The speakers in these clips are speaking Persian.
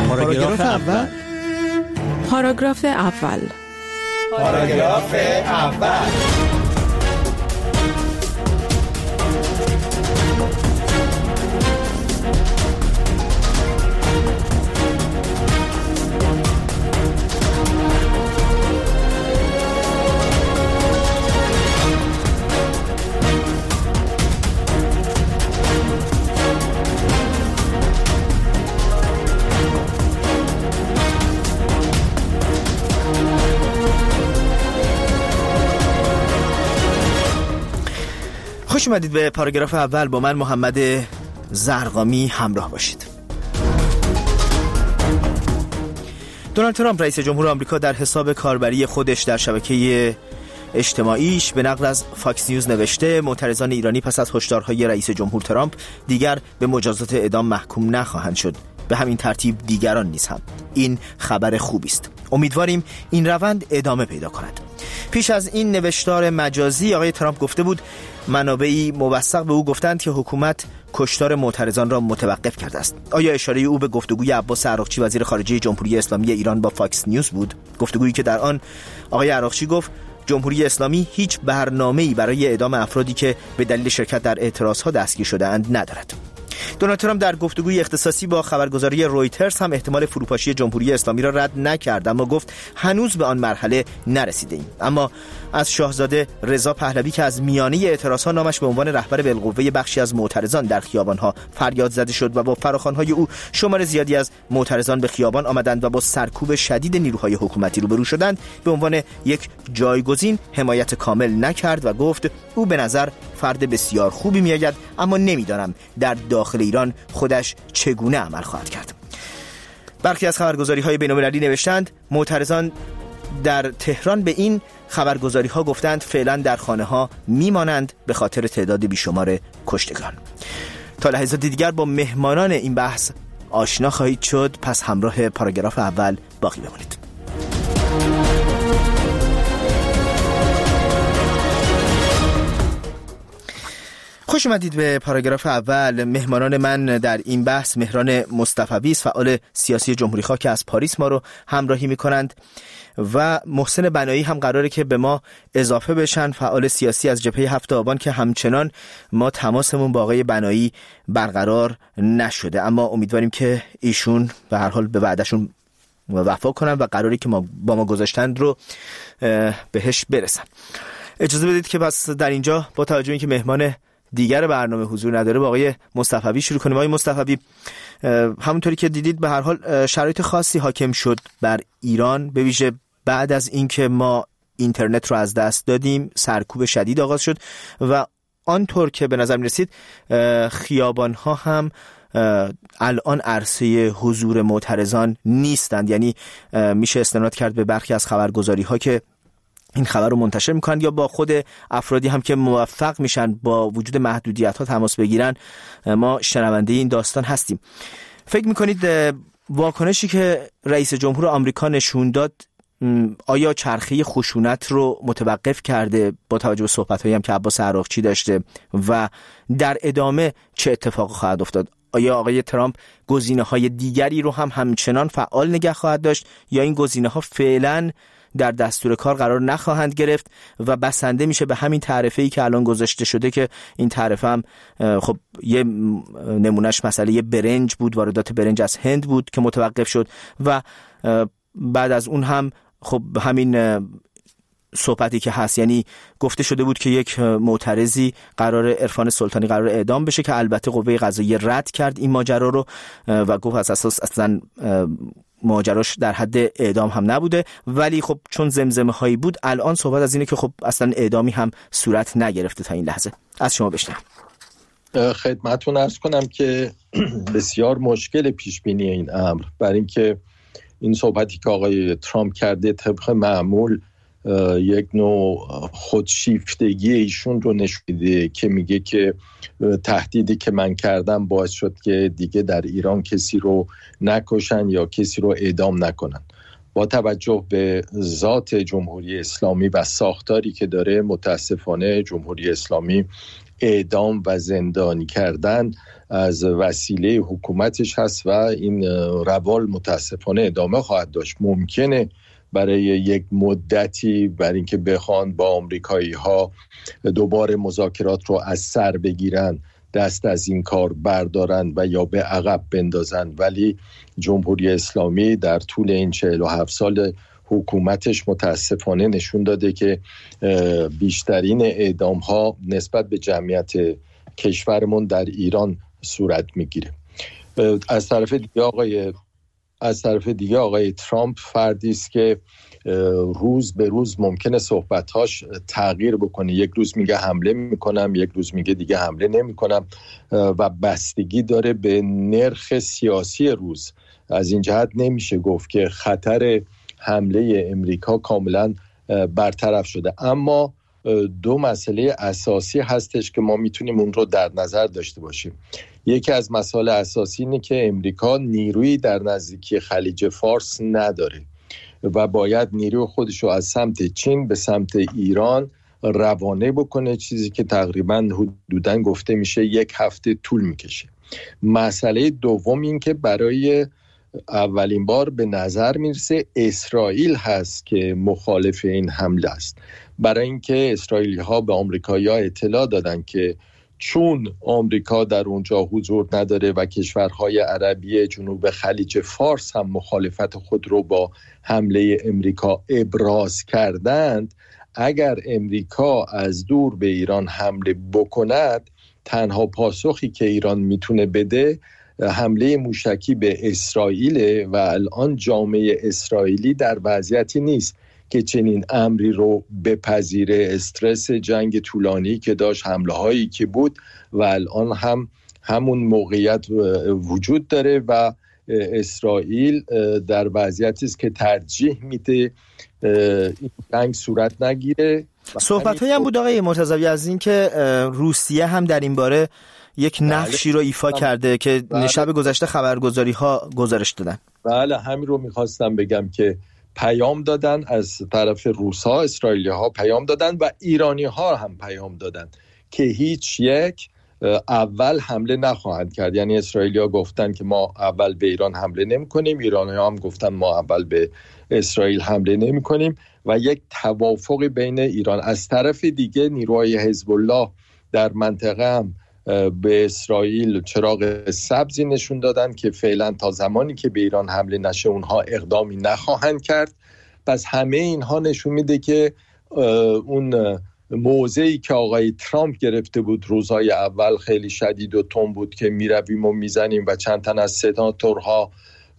پاراگراف اول. پاراگراف اول. پاراگراف اول. خوش اومدید به پاراگراف اول. با من محمد زرقامی همراه باشید. دونالد ترامپ رئیس جمهور آمریکا در حساب کاربری خودش در شبکه اجتماعیش به نقل از فاکس نیوز نوشته معترضان ایرانی پس از هشدارهای رئیس جمهور ترامپ دیگر به مجازات اعدام محکوم نخواهند شد. به همین ترتیب دیگران نیز هم. این خبر خوبی است. امیدواریم این روند ادامه پیدا کند. پیش از این نوشتار مجازی آقای ترامپ گفته بود منابعی موثق به او گفتند که حکومت کشتار معترضان را متوقف کرده است. آیا اشاره او به گفتگوی عباس عراقچی وزیر خارجه جمهوری اسلامی ایران با فاکس نیوز بود؟ گفتگویی که در آن آقای عراقچی گفت جمهوری اسلامی هیچ برنامه‌ای برای اعدام افرادی که به دلیل شرکت در اعتراضها دستگیر شده‌اند ندارد. دونالد ترامپ در گفتگوی اختصاصی با خبرگزاری رویترز هم احتمال فروپاشی جمهوری اسلامی را رد نکرد، اما گفت هنوز به آن مرحله نرسیدیم. اما از شاهزاده رضا پهلوی که از میانه اعتراضها نامش به عنوان رهبر بالقوه بخشی از معترضان در خیابانها فریاد زده شد و با فراخوان‌های او شمار زیادی از معترضان به خیابان آمدند و با سرکوب شدید نیروهای حکومتی روبرو شدند، به عنوان یک جایگزین حمایت کامل نکرد و گفت او به نظر فرد بسیار خوبی میآید، اما نمیدانم در داخل ایران خودش چگونه عمل خواهد کرد. برخی از خبرگزاری‌های بین‌المللی نوشتند معترضان در تهران به این خبرگزاری‌ها گفتند فعلا در خانه‌ها میمانند به خاطر تعداد بیشمار کشتگان. تا لحظات دیگر با مهمانان این بحث آشنا خواهید شد، پس همراه پاراگراف اول باقی بمانید. خوش اومدید به پاراگراف اول. مهمانان من در این بحث مهران مصطفوی است، فعال سیاسی جمهوری‌خواه که از پاریس ما رو همراهی می‌کنند، و محسن بنایی هم قراره که به ما اضافه بشن، فعال سیاسی از جبهه 7 آبان که همچنان ما تماسمون با آقای بنایی برقرار نشده، اما امیدواریم که ایشون به هر حال به وعدهشون وفا کنن و قراری که با ما گذاشتند رو بهش برسن. اجازه بدید که پس در اینجا با توجه به اینکه مهمان دیگر برنامه حضور نداره با آقای مصطفوی شروع کنیم. آقای مصطفوی، همونطوری که دیدید به هر حال شرایط خاصی حاکم شد بر ایران، به ویژه بعد از اینکه ما اینترنت رو از دست دادیم، سرکوب شدید آغاز شد و آنطور که به نظر می‌رسید خیابان‌ها هم الان عرصه حضور معترضان نیستند. یعنی میشه استناد کرد به برخی از خبرگزاری‌ها که این خبر رو منتشر میکنند یا با خود افرادی هم که موفق میشن با وجود محدودیت ها تماس بگیرن. ما شنونده این داستان هستیم. فکر میکنید واکنشی که رئیس جمهور آمریکا نشون داد آیا چرخه خشونت رو متوقف کرده با توجه به صحبت‌هایی هم که عباس عراقچی داشته و در ادامه چه اتفاق خواهد افتاد؟ آیا آقای ترامپ گزینه‌های دیگری رو هم همچنان فعال نگه خواهد داشت یا این گزینه‌ها فعلاً در دستور کار قرار نخواهند گرفت و بسنده میشه به همین تعرفه‌ای که الان گذاشته شده، که این تعرفه هم خب یه نمونهش مسئله یه برنج بود، واردات برنج از هند بود که متوقف شد و بعد از اون هم خب همین صحبتی که هست، یعنی گفته شده بود که یک معترضی قرار عرفان سلطانی قرار اعدام بشه که البته قوه قضاییه رد کرد این ماجرا رو و گفت از اساس اصلا ماجراش در حد اعدام هم نبوده، ولی خب چون زمزمه هایی بود الان صحبت از اینه که خب اصلا اعدامی هم صورت نگرفته تا این لحظه. از شما بشنوم. خدمتتون عرض کنم که بسیار مشکل پیش بینی این امر، برای اینکه این صحبتی که آقای ترامپ کرده طبق معمول یک نوع خودشیفتگی ایشون رو نشون میده که میگه که تهدیدی که من کردم باعث شد که دیگه در ایران کسی رو نکشن یا کسی رو اعدام نکنن. با توجه به ذات جمهوری اسلامی و ساختاری که داره، متاسفانه جمهوری اسلامی اعدام و زندانی کردن از وسیله حکومتش هست و این روال متاسفانه ادامه خواهد داشت. ممکنه برای یک مدتی برای اینکه بخوان با آمریکایی ها دوباره مذاکرات رو از سر بگیرن دست از این کار بردارن و یا به عقب بندازن، ولی جمهوری اسلامی در طول این 47 سال حکومتش متاسفانه نشون داده که بیشترین اعدام ها نسبت به جمعیت کشورمون در ایران صورت میگیره. از طرف دیگه آقای ترامپ فردی است که روز به روز ممکنه صحبتاش تغییر بکنه. یک روز میگه حمله میکنم، یک روز میگه دیگه حمله نمیکنم و بستگی داره به نرخ سیاسی روز. از این جهت نمیشه گفت که خطر حمله امریکا کاملا برطرف شده، اما دو مسئله اساسی هستش که ما میتونیم اون رو در نظر داشته باشیم. یکی از مسائل اساسی اینه که امریکا نیرویی در نزدیکی خلیج فارس نداره و باید نیروی خودش رو از سمت چین به سمت ایران روانه بکنه، چیزی که تقریبا حدوداً گفته میشه 1 هفته طول میکشه. مسئله دوم این که برای اولین بار به نظر میرسه اسرائیل هست که مخالف این حمله است، برای اینکه اسرائیلی ها به آمریکایی ها اطلاع دادن که چون آمریکا در اونجا حضور نداره و کشورهای عربی جنوب خلیج فارس هم مخالفت خود رو با حمله امریکا ابراز کردند، اگر امریکا از دور به ایران حمله بکند تنها پاسخی که ایران میتونه بده حمله موشکی به اسرائیل و الان جامعه اسرائیلی در وضعیتی نیست که چنین امری رو بپذیره. استرس جنگ طولانی که داشت، حمله هایی که بود و الان هم همون موقعیت وجود داره و اسرائیل در وضعیتی است که ترجیح میده این جنگ صورت نگیره. صحبت هایی هم بود آقای مرتضوی از این که روسیه هم در این باره یک نقشی رو ایفا کرده که شب گذشته خبرگزاری ها گزارش دادن. بله، همین رو میخواستم بگم که پیام دادن از طرف روس‌ها، اسرائیلی‌ها پیام دادن و ایرانی‌ها هم پیام دادن که هیچ یک اول حمله نخواهند کرد. یعنی اسرائیلی‌ها گفتن که ما اول به ایران حمله نمی‌کنیم، ایرانی‌ها هم گفتن ما اول به اسرائیل حمله نمی‌کنیم و یک توافق بین ایران. از طرف دیگه نیروهای حزب الله در منطقه هم به اسرائیل چراغ سبزی نشون دادن که فعلا تا زمانی که به ایران حمله نشه اونها اقدامی نخواهند کرد. پس همه اینها نشون میده که اون موضعی که آقای ترامپ گرفته بود روزهای اول خیلی شدید و تند بود که میرویم و میزنیم و چند تن از سناتورها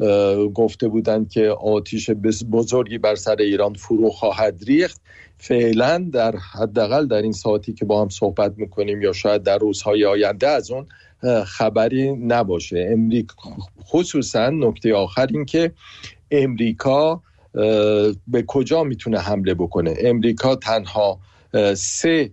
گفته بودند که آتش بزرگی بر سر ایران فرو خواهد ریخت، فعلا در حداقل در این ساعتی که با هم صحبت میکنیم یا شاید در روزهای آینده از اون خبری نباشه. خصوصا نکته آخر این که امریکا به کجا میتونه حمله بکنه. امریکا تنها 3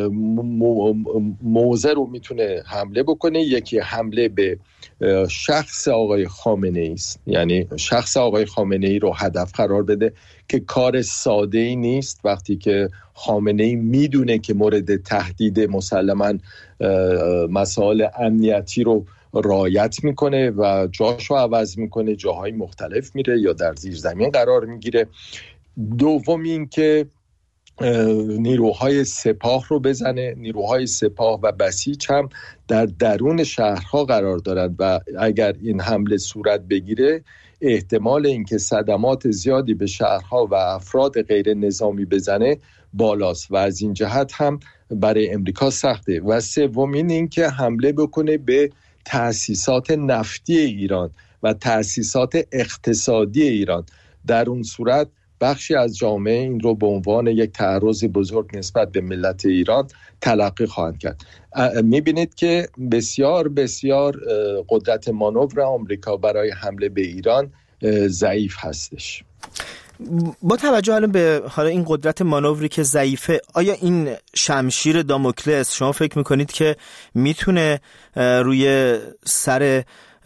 موضع رو میتونه حمله بکنه. یکی حمله به شخص آقای خامنه ای است، یعنی شخص آقای خامنه ای رو هدف قرار بده که کار ساده ای نیست وقتی که خامنه ای میدونه که مورد تهدید مسلماً مسائل امنیتی رو رعایت میکنه و جاشو عوض میکنه، جاهای مختلف میره یا در زیر زمین قرار میگیره. دوم این که نیروهای سپاه رو بزنه. نیروهای سپاه و بسیج هم در درون شهرها قرار دارند و اگر این حمله صورت بگیره احتمال اینکه صدمات زیادی به شهرها و افراد غیر نظامی بزنه بالاست و از این جهت هم برای امریکا سخته. و سومین این که حمله بکنه به تأسیسات نفتی ایران و تأسیسات اقتصادی ایران. در اون صورت بخشی از جامعه این رو به عنوان یک تعرض بزرگ نسبت به ملت ایران تلقی خواهند کرد. میبینید که بسیار بسیار قدرت مانور آمریکا برای حمله به ایران ضعیف هستش. با توجه الان به حالا این قدرت مانوری که ضعیفه، آیا این شمشیر داموکلس شما فکر میکنید که میتونه روی سر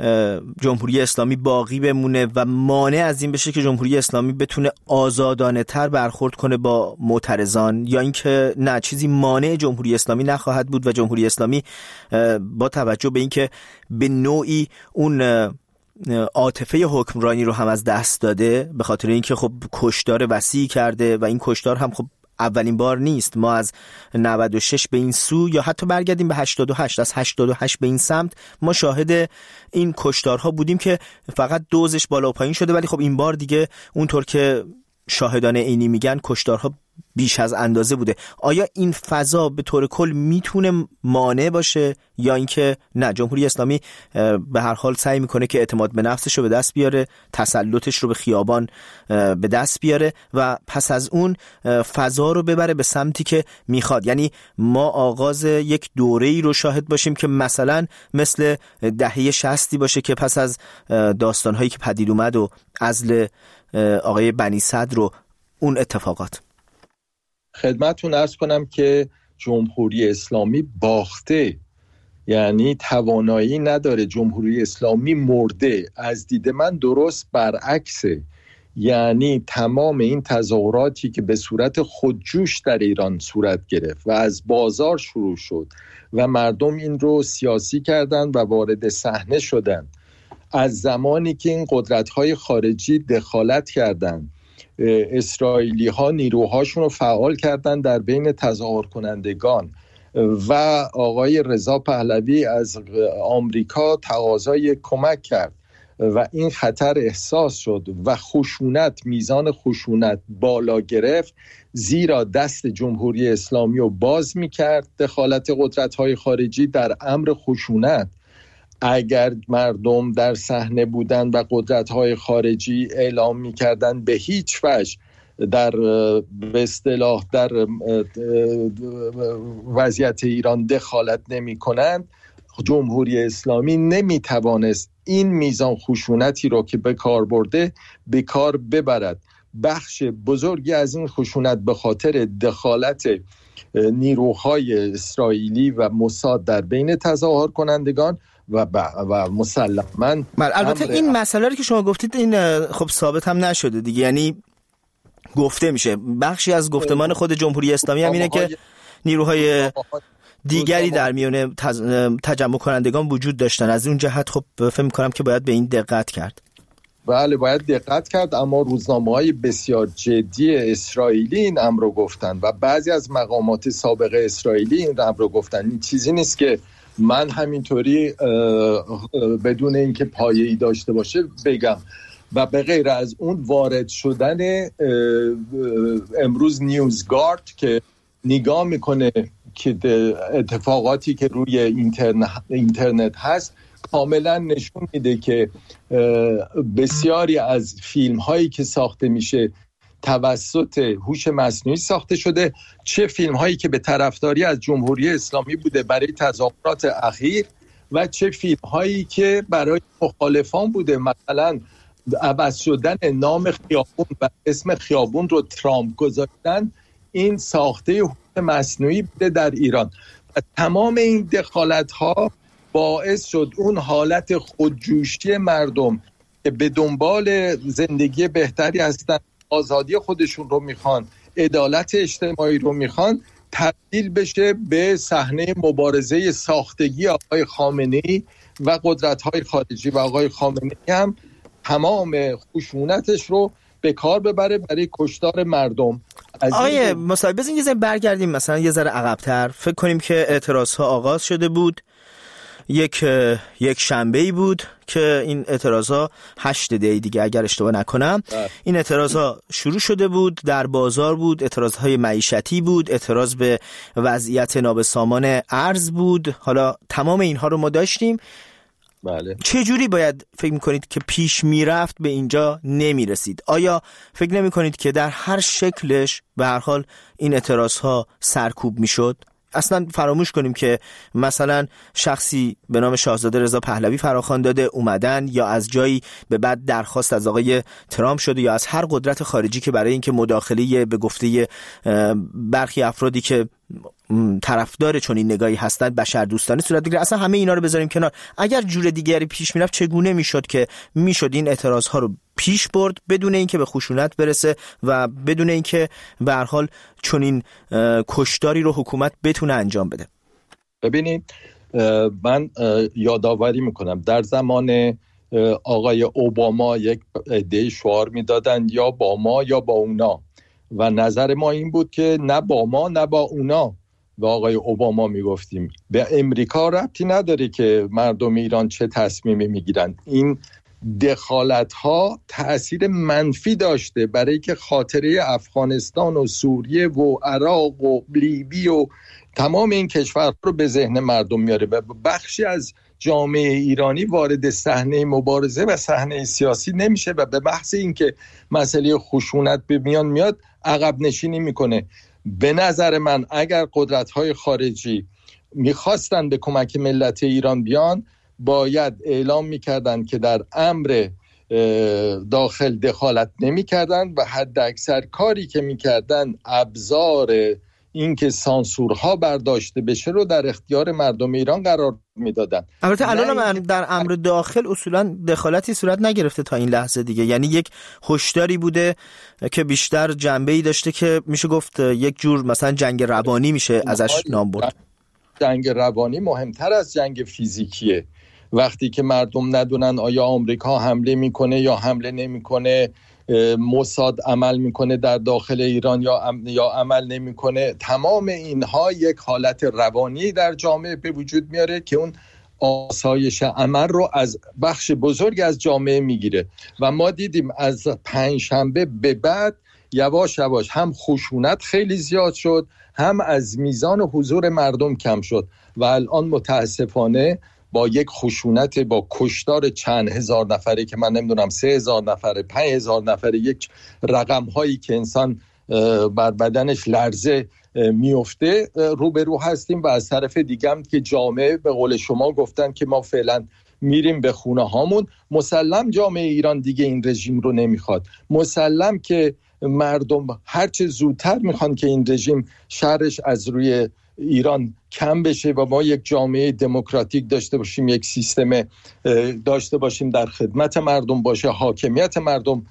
جمهوری اسلامی باقی بمونه و مانع از این بشه که جمهوری اسلامی بتونه آزادانه تر برخورد کنه با معترضان، یا اینکه نه، چیزی مانع جمهوری اسلامی نخواهد بود و جمهوری اسلامی با توجه به اینکه به نوعی اون عاطفه حکمرانی رو هم از دست داده، به خاطر اینکه خب کشتار وسیع کرده و این کشتار هم خب اولین بار نیست. ما از 96 به این سو یا حتی برگردیم به 88، از 88 به این سمت ما شاهد این کشتارها بودیم که فقط دوزش بالا و پایین شده، ولی خب این بار دیگه اونطور که شاهدان عینی میگن کشتارها بیش از اندازه بوده. آیا این فضا به طور کل میتونه مانع باشه یا اینکه نه، جمهوری اسلامی به هر حال سعی میکنه که اعتماد به نفسش رو به دست بیاره، تسلطش رو به خیابان به دست بیاره و پس از اون فضا رو ببره به سمتی که میخواد؟ یعنی ما آغاز یک دوره‌ای رو شاهد باشیم که مثلا مثل دهه 60 باشه که پس از داستانهایی که پدید اومد و عزل آقای بنی صدر و اون اتفاقات. خدمتتون عرض کنم که جمهوری اسلامی باخته، یعنی توانایی نداره. جمهوری اسلامی مرده. از دید من درست برعکسه. یعنی تمام این تظاهراتی که به صورت خودجوش در ایران صورت گرفت و از بازار شروع شد و مردم این رو سیاسی کردن و وارد صحنه شدن، از زمانی که این قدرت‌های خارجی دخالت کردن، اسرائیلی ها نیروهاشون رو فعال کردن در بین تظاهر کنندگان و آقای رضا پهلوی از آمریکا تقاضای کمک کرد و این خطر احساس شد و خشونت، میزان خشونت بالا گرفت، زیرا دست جمهوری اسلامی رو باز میکرد دخالت قدرت‌های خارجی در امر خشونت. اگر مردم در صحنه بودن و قدرت‌های خارجی اعلام می‌کردن به هیچ وجه در به اصطلاح در وضعیت ایران دخالت نمی‌کنند، جمهوری اسلامی نمی‌توانست این میزان خشونتی رو که به کار برده به کار ببرد. بخش بزرگی از این خشونت به خاطر دخالت نیروهای اسرائیلی و موساد در بین تظاهر کنندگان و مسلماً البته این مسئله رو که شما گفتید این خب ثابت هم نشده دیگه، یعنی گفته میشه بخشی از گفتمان خود جمهوری اسلامی هم اینه که نیروهای دیگری در میان تجمع کنندگان وجود داشتن. از اون جهت خب فکر می‌کنم که باید به این دقت کرد. بله باید دقت کرد، اما روزنامه‌های بسیار جدی اسرائیلی این امر رو گفتن و بعضی از مقامات سابق اسرائیلی این امر رو گفتن. این چیزی نیست که من همینطوری بدون اینکه پایه‌ای داشته باشه بگم. و به غیر از اون وارد شدن امروز نیوزگارد که نگاه میکنه که اتفاقاتی که روی اینترنت هست کاملا نشون میده که بسیاری از فیلم هایی که ساخته میشه توسط هوش مصنوعی ساخته شده، چه فیلم هایی که به طرفداری از جمهوری اسلامی بوده برای تظاهرات اخیر و چه فیلم هایی که برای مخالفان بوده، مثلا عوض شدن نام خیابون و اسم خیابون رو ترامپ گذاشتن، این ساخته هوش مصنوعی بوده در ایران. و تمام این دخالت ها باعث شد اون حالت خودجوشی مردم که به دنبال زندگی بهتری هستن، آزادی خودشون رو میخوان، عدالت اجتماعی رو میخوان، تبدیل بشه به صحنه مبارزه ساختگی آقای خامنه‌ای و قدرت‌های خارجی و آقای خامنه‌ای هم تمام خشونتش رو به کار ببره برای کشتار مردم. آقای مصاحب بزنید یه ذره برگردیم مثلا یه ذره عقب‌تر، فکر کنیم که اعتراض‌ها آغاز شده بود، یک شنبه‌ای بود که این اعتراض‌ها 8 دی دیگه اگر اشتباه نکنم این اعتراض‌ها شروع شده بود، در بازار بود، اعتراض‌های معیشتی بود، اعتراض به وضعیت نابسامان ارز بود. حالا تمام اینها رو ما داشتیم. بله. چه جوری باید فکر می‌کنید که پیش میرفت به اینجا نمی‌رسید؟ آیا فکر نمی‌کنید که در هر شکلش به هر حال این اعتراض‌ها سرکوب می‌شد؟ اصلا فراموش کنیم که مثلا شخصی به نام شاهزاده رضا پهلوی فراخوان داده اومدن یا از جایی به بعد درخواست از آقای ترامپ شده یا از هر قدرت خارجی که برای اینکه مداخله به گفته برخی افرادی که طرفدار چون این نگاهی هستند بشر دوستانه صورت بگیره. اصلا همه اینا رو بذاریم کنار. اگر جور دیگری پیش میرفت چگونه میشد که میشد این اعتراض ها رو پیش برد بدون اینکه به خشونت برسه و بدون اینکه به هر حال چون این کشتاری رو حکومت بتونه انجام بده؟ ببینید، من یادآوری میکنم در زمان آقای اوباما یک عده شعار میدادن یا با ما یا با اونا و نظر ما این بود که نه با ما نه با اونا. به آقای اوباما میگفتیم به امریکا ربطی نداره که مردم ایران چه تصمیمی میگیرن. این دخالت ها تأثیر منفی داشته برای که خاطره افغانستان و سوریه و عراق و لیبی و تمام این کشورها رو به ذهن مردم میاره و بخشی از جامعه ایرانی وارد صحنه مبارزه و صحنه سیاسی نمیشه و به بحث این که مسئله خشونت به میان میاد عقب نشینی میکنه. به نظر من اگر قدرت‌های خارجی میخواستن به کمک ملت ایران بیان باید اعلام میکردن که در امر داخل دخالت نمیکردن و حد اکثر کاری که میکردن ابزار این که سانسورها برداشته بشه رو در اختیار مردم ایران قرار میدادن. البته الان در امر داخل اصولا دخالتی صورت نگرفته تا این لحظه دیگه، یعنی یک هشداری بوده که بیشتر جنبه‌ای داشته که میشه گفت یک جور مثلا جنگ روانی میشه ازش نام برد. جنگ روانی مهمتر از جنگ فیزیکیه. وقتی که مردم ندونن آیا آمریکا حمله میکنه یا حمله نمیکنه، موساد عمل میکنه در داخل ایران یا عمل نمیکنه، تمام اینها یک حالت روانی در جامعه به وجود میاره که اون آسایش عمل رو از بخش بزرگی از جامعه میگیره و ما دیدیم از پنجشنبه به بعد یواش یواش هم خشونت خیلی زیاد شد، هم از میزان حضور مردم کم شد و الان متاسفانه با یک خشونت با کشتار چند هزار نفره که من نمیدونم 3000 نفره 5000 نفره، یک رقم هایی که انسان بر بدنش لرزه میفته روبرو هستیم و از طرف دیگه هم که جامعه به قول شما گفتن که ما فعلا میریم به خونه هامون. مسلم جامعه ایران دیگه این رژیم رو نمیخواد، مسلم که مردم هرچه زودتر میخوان که این رژیم شرش از روی ایران کم بشه و ما یک جامعه دموکراتیک داشته باشیم، یک سیستم داشته باشیم در خدمت مردم باشه، حاکمیت مردم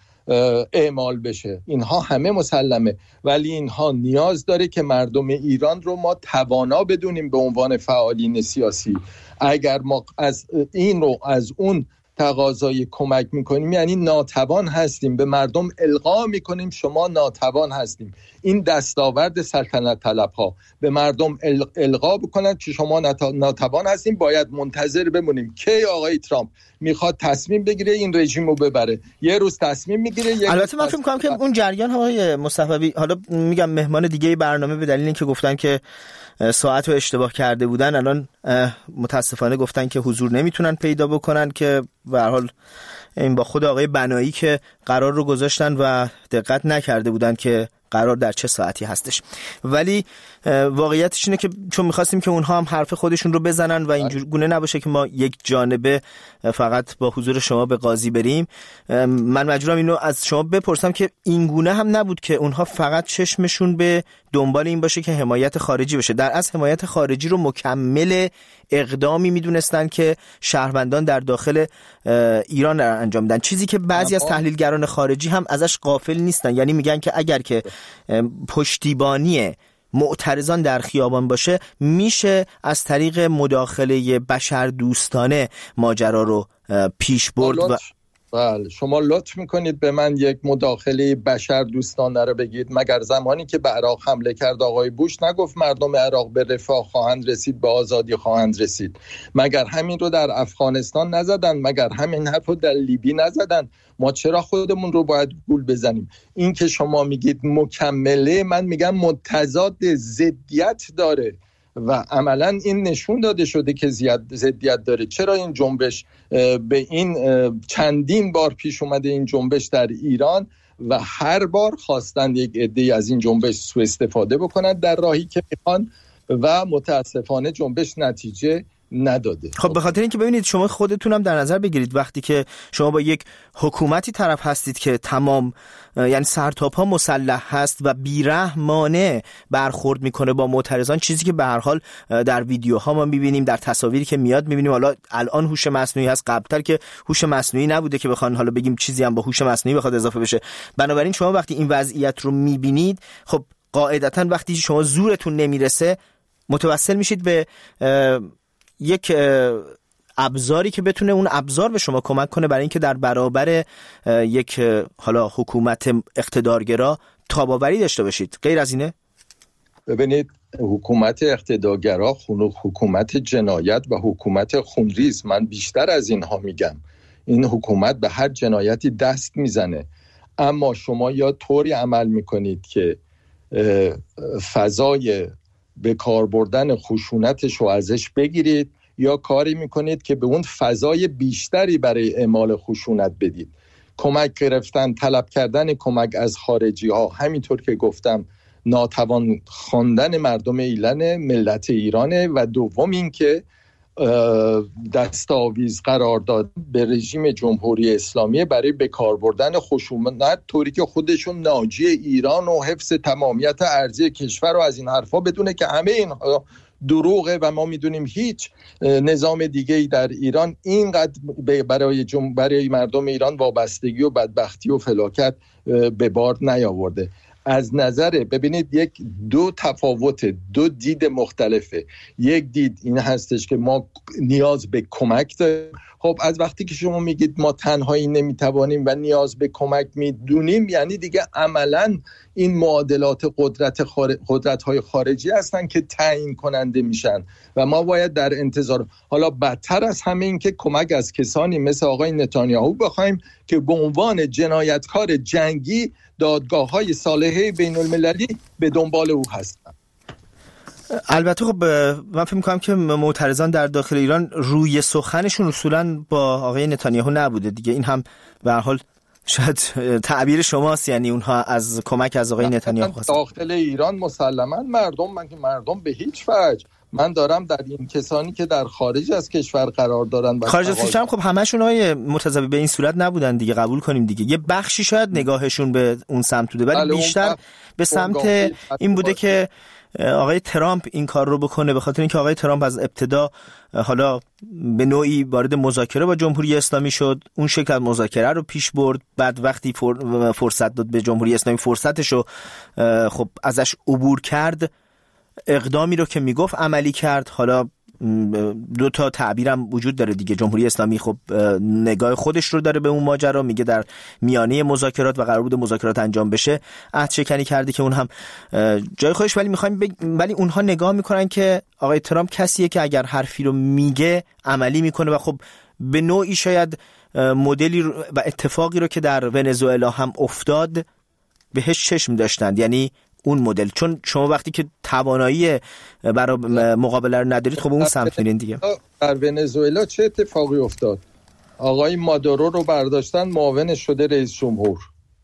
اعمال بشه. اینها همه مسلمه، ولی اینها نیاز داره که مردم ایران رو ما توانا بدونیم به عنوان فعالین سیاسی. اگر ما از این رو از اون تقاضای کمک میکنیم یعنی ناتوان هستیم، به مردم القا میکنیم شما ناتوان هستیم. این دستاورد سلطنت طلب ها به مردم القا بکنن که شما ناتوان هستیم. باید منتظر بمونیم که آقای ترامپ میخواد تصمیم بگیره این رژیم رو ببره، یه روز تصمیم میگیره. البته من فکر میکنم که اون جریان های مصطفی، حالا میگم مهمان دیگه برنامه به دلیل اینکه گفتن که ساعت رو اشتباه کرده بودن الان متاسفانه گفتن که حضور نمیتونن پیدا بکنن، که به هر حال این با خود آقای بنایی که قرار رو گذاشتن و دقت نکرده بودن که قرار در چه ساعتی هستش. ولی واقعیتش اینه که چون می‌خواستیم که اونها هم حرف خودشون رو بزنن و اینجور گونه نباشه که ما یک جانبه فقط با حضور شما به قاضی بریم، من مجبورم اینو از شما بپرسم که این گونه هم نبود که اونها فقط چشمشون به دنبال این باشه که حمایت خارجی بشه، در از حمایت خارجی رو مکمل اقدامی میدونستن که شهروندان در داخل ایران رو انجام میدن، چیزی که بعضی از تحلیلگران خارجی هم ازش غافل نیستن. یعنی میگن که اگر که پشتیبانی معترضان در خیابان باشه میشه از طریق مداخله بشر دوستانه ماجرا رو پیش برد. و بله، شما لطف میکنید به من یک مداخله بشر دوستانه رو بگید. مگر زمانی که به عراق حمله کرد آقای بوش نگفت مردم عراق به رفاه خواهند رسید، به آزادی خواهند رسید؟ مگر همین رو در افغانستان نزدن؟ مگر همین حرف رو در لیبی نزدن؟ ما چرا خودمون رو باید گول بزنیم؟ این که شما میگید مکمله، من میگم متضاد، ضدیت داره و عملا این نشون داده شده که ضدیت داره. چرا این جنبش به این چندین بار پیش اومده این جنبش در ایران و هر بار خواستن یک عده‌ای از این جنبش سوء استفاده بکنن در راهی که میخوان و متاسفانه جنبش نتیجه نداده. خب به خاطر اینکه ببینید شما خودتونم در نظر بگیرید وقتی که شما با یک حکومتی طرف هستید که تمام یعنی سرتاپا مسلح هست و بیرحمانه برخورد میکنه با معترضان، چیزی که به هر حال در ویدیوها ما میبینیم، در تصاویری که میاد میبینیم. حالا الان هوش مصنوعی هست، قبلتر که هوش مصنوعی نبوده که بخوان حالا بگیم چیزی هم با هوش مصنوعی بخواد اضافه بشه. بنابراین شما وقتی این وضعیت رو میبینید، خب قاعدتاً وقتی شما زورتون نمیرسه متوسل میشید به یک ابزاری که بتونه اون ابزار به شما کمک کنه برای اینکه در برابر یک حالا حکومت اقتدارگرا تاباوری داشته باشید. غیر از اینه؟ ببینید حکومت اقتدارگرا حکومت جنایت و حکومت خونریز، من بیشتر از اینها میگم. این حکومت به هر جنایتی دست میزنه، اما شما یا طوری عمل میکنید که فضای به کار بردن خشونتش رو ازش بگیرید، یا کاری میکنید که به اون فضای بیشتری برای اعمال خشونت بدید. کمک گرفتن، طلب کردن کمک از خارجی ها، همینطور که گفتم ناتوان خواندن مردم ایران ملت ایرانه، و دوم این که دستاویز قرار داد به رژیم جمهوری اسلامی برای به کار بردن خشونت، طوری که خودشون ناجی ایران و حفظ تمامیت ارضی کشور رو از این حرفا بدونه که همه اینها دروغه و ما میدونیم هیچ نظام دیگه‌ای در ایران اینقدر برای مردم ایران وابستگی و بدبختی و فلاکت به بار نیاورده. از نظر ببینید دو تفاوت، دو دید مختلفه. یک دید این هستش که ما نیاز به کمک داریم. خب از وقتی که شما میگید ما تنهایی نمیتوانیم و نیاز به کمک میدونیم، یعنی دیگه عملاً این معادلات قدرت‌های خارجی هستن که تعیین کننده میشن و ما باید در انتظار، حالا بدتر از همه این که کمک از کسانی مثل آقای نتانیاهو بخوایم که به عنوان جنایتکار جنگی دادگاه‌های صالحه بین المللی به دنبال او هستن. البته خب من فکر می‌کنم که معترضان در داخل ایران روی سخنشون اصولاً با آقای نتانیاهو نبوده دیگه. این هم به هر حال شاید تعبیر شماست، یعنی اونها از کمک از آقای نتانیاهو خواستن. داخل ایران مسلماً مردم به هیچ وجه، من دارم در این کسانی که در خارج از کشور قرار دارن، خارج از کشور خب همشون های متضابط به این صورت نبودن دیگه، قبول کنیم دیگه. یه بخشی شاید نگاهشون به اون سمت بوده، ولی بیشتر به سمت این بوده که آقای ترامپ این کار رو بکنه، به خاطر اینکه آقای ترامپ از ابتدا حالا به نوعی وارد مذاکره با جمهوری اسلامی شد، اون شکل از مذاکره رو پیش برد، بعد وقتی فرصت داد به جمهوری اسلامی فرصتش رو خب ازش عبور کرد، اقدامی رو که میگفت عملی کرد. حالا دو تا تعبیرم وجود داره دیگه. جمهوری اسلامی خب نگاه خودش رو داره به اون ماجرا، میگه در میانه مذاکرات و قرار بود مذاکرات انجام بشه عهد شکنی کرده که اون هم جای خودش، ولی ولی اونها نگاه میکنن که آقای ترامپ کسیه که اگر حرفی رو میگه عملی میکنه و خب به نوعی شاید مدلی و اتفاقی رو که در ونزوئلا هم افتاد بهش چشم داشتند، یعنی اون مدل. چون شما وقتی که توانایی برای مقابله رو ندارید خب اون سمت میرین دیگه. در ونزوئلا چه اتفاقی افتاد؟ آقای مادورو رو برداشتن معاون شده رئیس جمهور.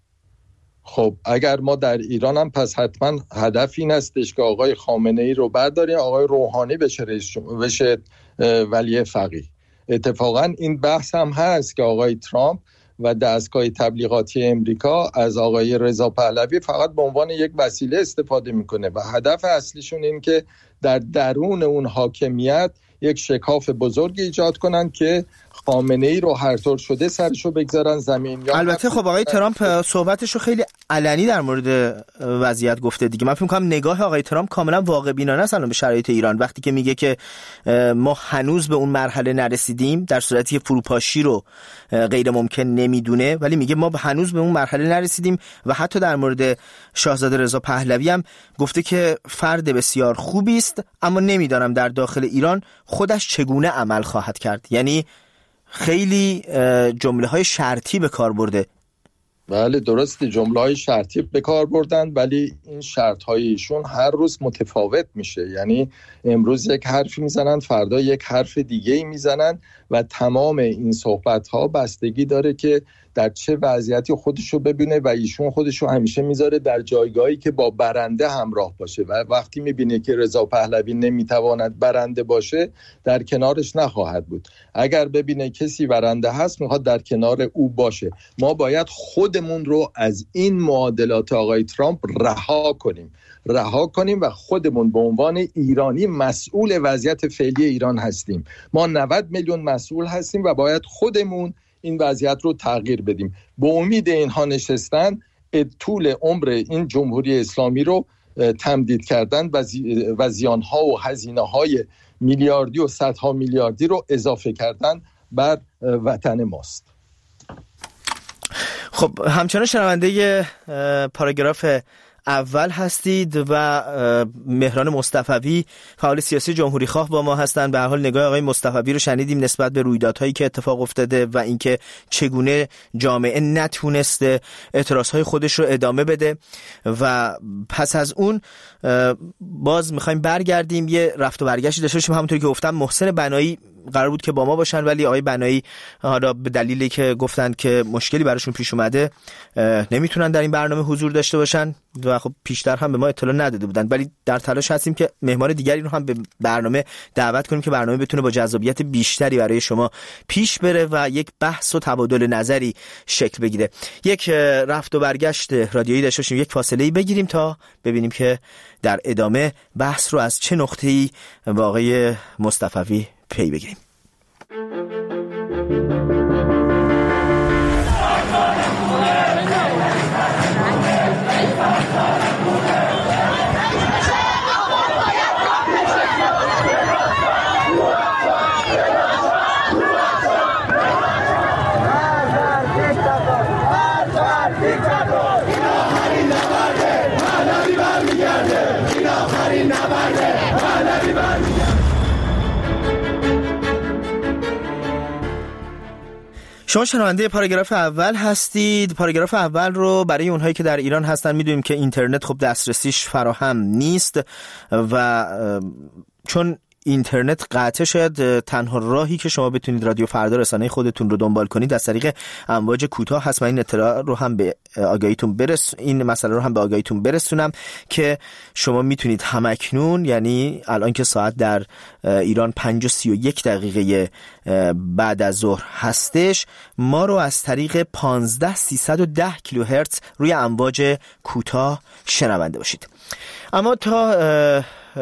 خب اگر ما در ایران هم پس حتما هدف این هستش که آقای خامنه ای رو برداریم، آقای روحانی بشه رئیس جمهور، بشه ولی فقیه. اتفاقا این بحث هم هست که آقای ترامپ و دستگاه تبلیغاتی امریکا از آقای رضا پهلوی فقط به عنوان یک وسیله استفاده میکنه و هدف اصلیشون این که در درون اون حاکمیت یک شکاف بزرگی ایجاد کنن که خامنه ای رو هر طور شده سرشو بگذارن زمین. البته خب آقای ترامپ صحبتشو خیلی علنی در مورد وضعیت گفته دیگه. من فکر می‌کنم نگاه آقای ترامپ کاملا واقع بینانه است الان به شرایط ایران، وقتی که میگه که ما هنوز به اون مرحله نرسیدیم، در صورتی که فروپاشی رو غیر ممکن نمیدونه، ولی میگه ما هنوز به اون مرحله نرسیدیم. و حتی در مورد شاهزاده رضا پهلوی هم گفته که فرد بسیار خوبی است، اما نمیدانم در داخل ایران خودش چگونه عمل خواهد کرد. یعنی خیلی جمله های شرطی به کار برده. بله درسته، جمله‌های شرطی به کار بردن، ولی این شرط‌های ایشون هر روز متفاوت میشه. یعنی امروز یک حرفی میزنن، فردا یک حرف دیگه‌ای میزنن و تمام این صحبت‌ها بستگی داره که در چه وضعیتی خودشو ببینه و ایشون خودشو همیشه میذاره در جایگاهی که با برنده همراه باشه و وقتی میبینه که رضا پهلوی نمیتواند برنده باشه در کنارش نخواهد بود. اگر ببینه کسی برنده هست میخواد در کنار او باشه. ما باید خودمون رو از این معادلات آقای ترامپ رها کنیم و خودمون به عنوان ایرانی مسئول وضعیت فعلی ایران هستیم. ما 90 میلیون مسئول هستیم و باید خودمون این وضعیت رو تغییر بدیم. به امید اینها نشستن طول عمر این جمهوری اسلامی رو تمدید کردن و زیانها و هزینه‌های میلیاردی و صدها میلیاردی رو اضافه کردن بر وطن ماست. خب همچنان شنونده پاراگراف اول هستید و مهران مصطفوی فعال سیاسی جمهوری خواه با ما هستند. به هر حال نگاه آقای مصطفوی رو شنیدیم نسبت به رویدادهایی که اتفاق افتاده و اینکه چگونه جامعه نتونسته اعتراضهای خودش رو ادامه بده و پس از اون باز میخوایم برگردیم یه رفت و برگشتی داشته باشیم. همونطور که گفتم محسن بنایی قرار بود که با ما باشن ولی آقای بنایی حالا به دلیلی که گفتند که مشکلی براشون پیش اومده نمیتونن در این برنامه حضور داشته باشن و خب پیشتر هم به ما اطلاع نداده بودن، ولی در تلاش هستیم که مهمان دیگری رو هم به برنامه دعوت کنیم که برنامه بتونه با جذابیت بیشتری برای شما پیش بره و یک بحث و تبادل نظری شکل بگیره. یک رفت و برگشت رادیویی داشته باشیم، یک فاصله‌ای بگیریم تا ببینیم که در ادامه بحث رو از چه نقطه‌ای با آقای مصطفوی پی بگیریم. شما شنونده پاراگراف اول هستید. پاراگراف اول رو برای اونهایی که در ایران هستن میدونیم که اینترنت خب دسترسیش فراهم نیست و چون اینترنت قطع شد تنها راهی که شما بتونید رادیو فردا رسانه خودتون رو دنبال کنید از طریق امواج کوتاه هست. من این اطلاع رو هم به آگاهیتون این مسئله رو هم به آگاهیتون برسونم که شما میتونید همکنون، یعنی الان که ساعت در ایران 5:31 بعد از ظهر هستش، ما رو از طریق 15310 کیلوهرتز روی امواج کوتاه شنونده باشید. اما تا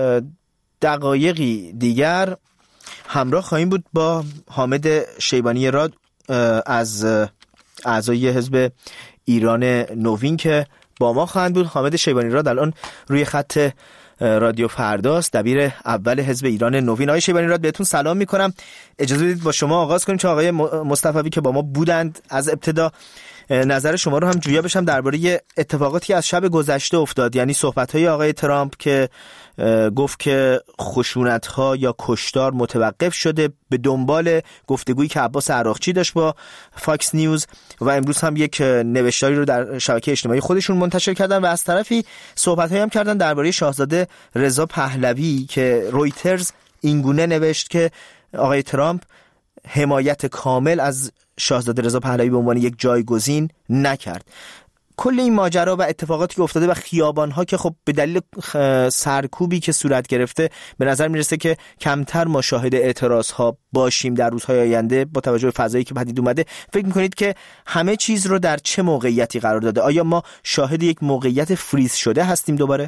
دقایقی دیگر همراه خواهیم بود با حامد شیبانی راد از اعضای حزب ایران نوین که با ما خواهند بود. حامد شیبانی راد الان روی خط رادیو فرداست، دبیر اول حزب ایران نوین. آقای شیبانی راد بهتون سلام میکنم. اجازه بدید با شما آغاز کنیم چون آقای مصطفوی که با ما بودند از ابتدا نظر شما رو هم جویا بشم درباره اتفاقاتی از شب گذشته افتاد، یعنی صحبت‌های آقای ترامپ که گفت که خشونت‌ها یا کشتار متوقف شده به دنبال گفتگویی که عباس عراقچی داشت با فاکس نیوز و امروز هم یک نوشتاری رو در شبکه اجتماعی خودشون منتشر کردن و از طرفی صحبت‌هایی هم کردن درباره شاهزاده رضا پهلوی که رویترز اینگونه نوشت که آقای ترامپ حمایت کامل از شاهزاده رضا پهلوی به عنوان یک جایگزین نکرد. کل این ماجرا و اتفاقاتی که افتاده و خیابان‌ها که خب به دلیل سرکوبی که صورت گرفته به نظر میرسه که کمتر ما شاهد اعتراض‌ها باشیم در روزهای آینده با توجه به فضایی که پدید اومده. فکر می‌کنید که همه چیز رو در چه موقعیتی قرار داده؟ آیا ما شاهد یک موقعیت فریز شده هستیم دوباره؟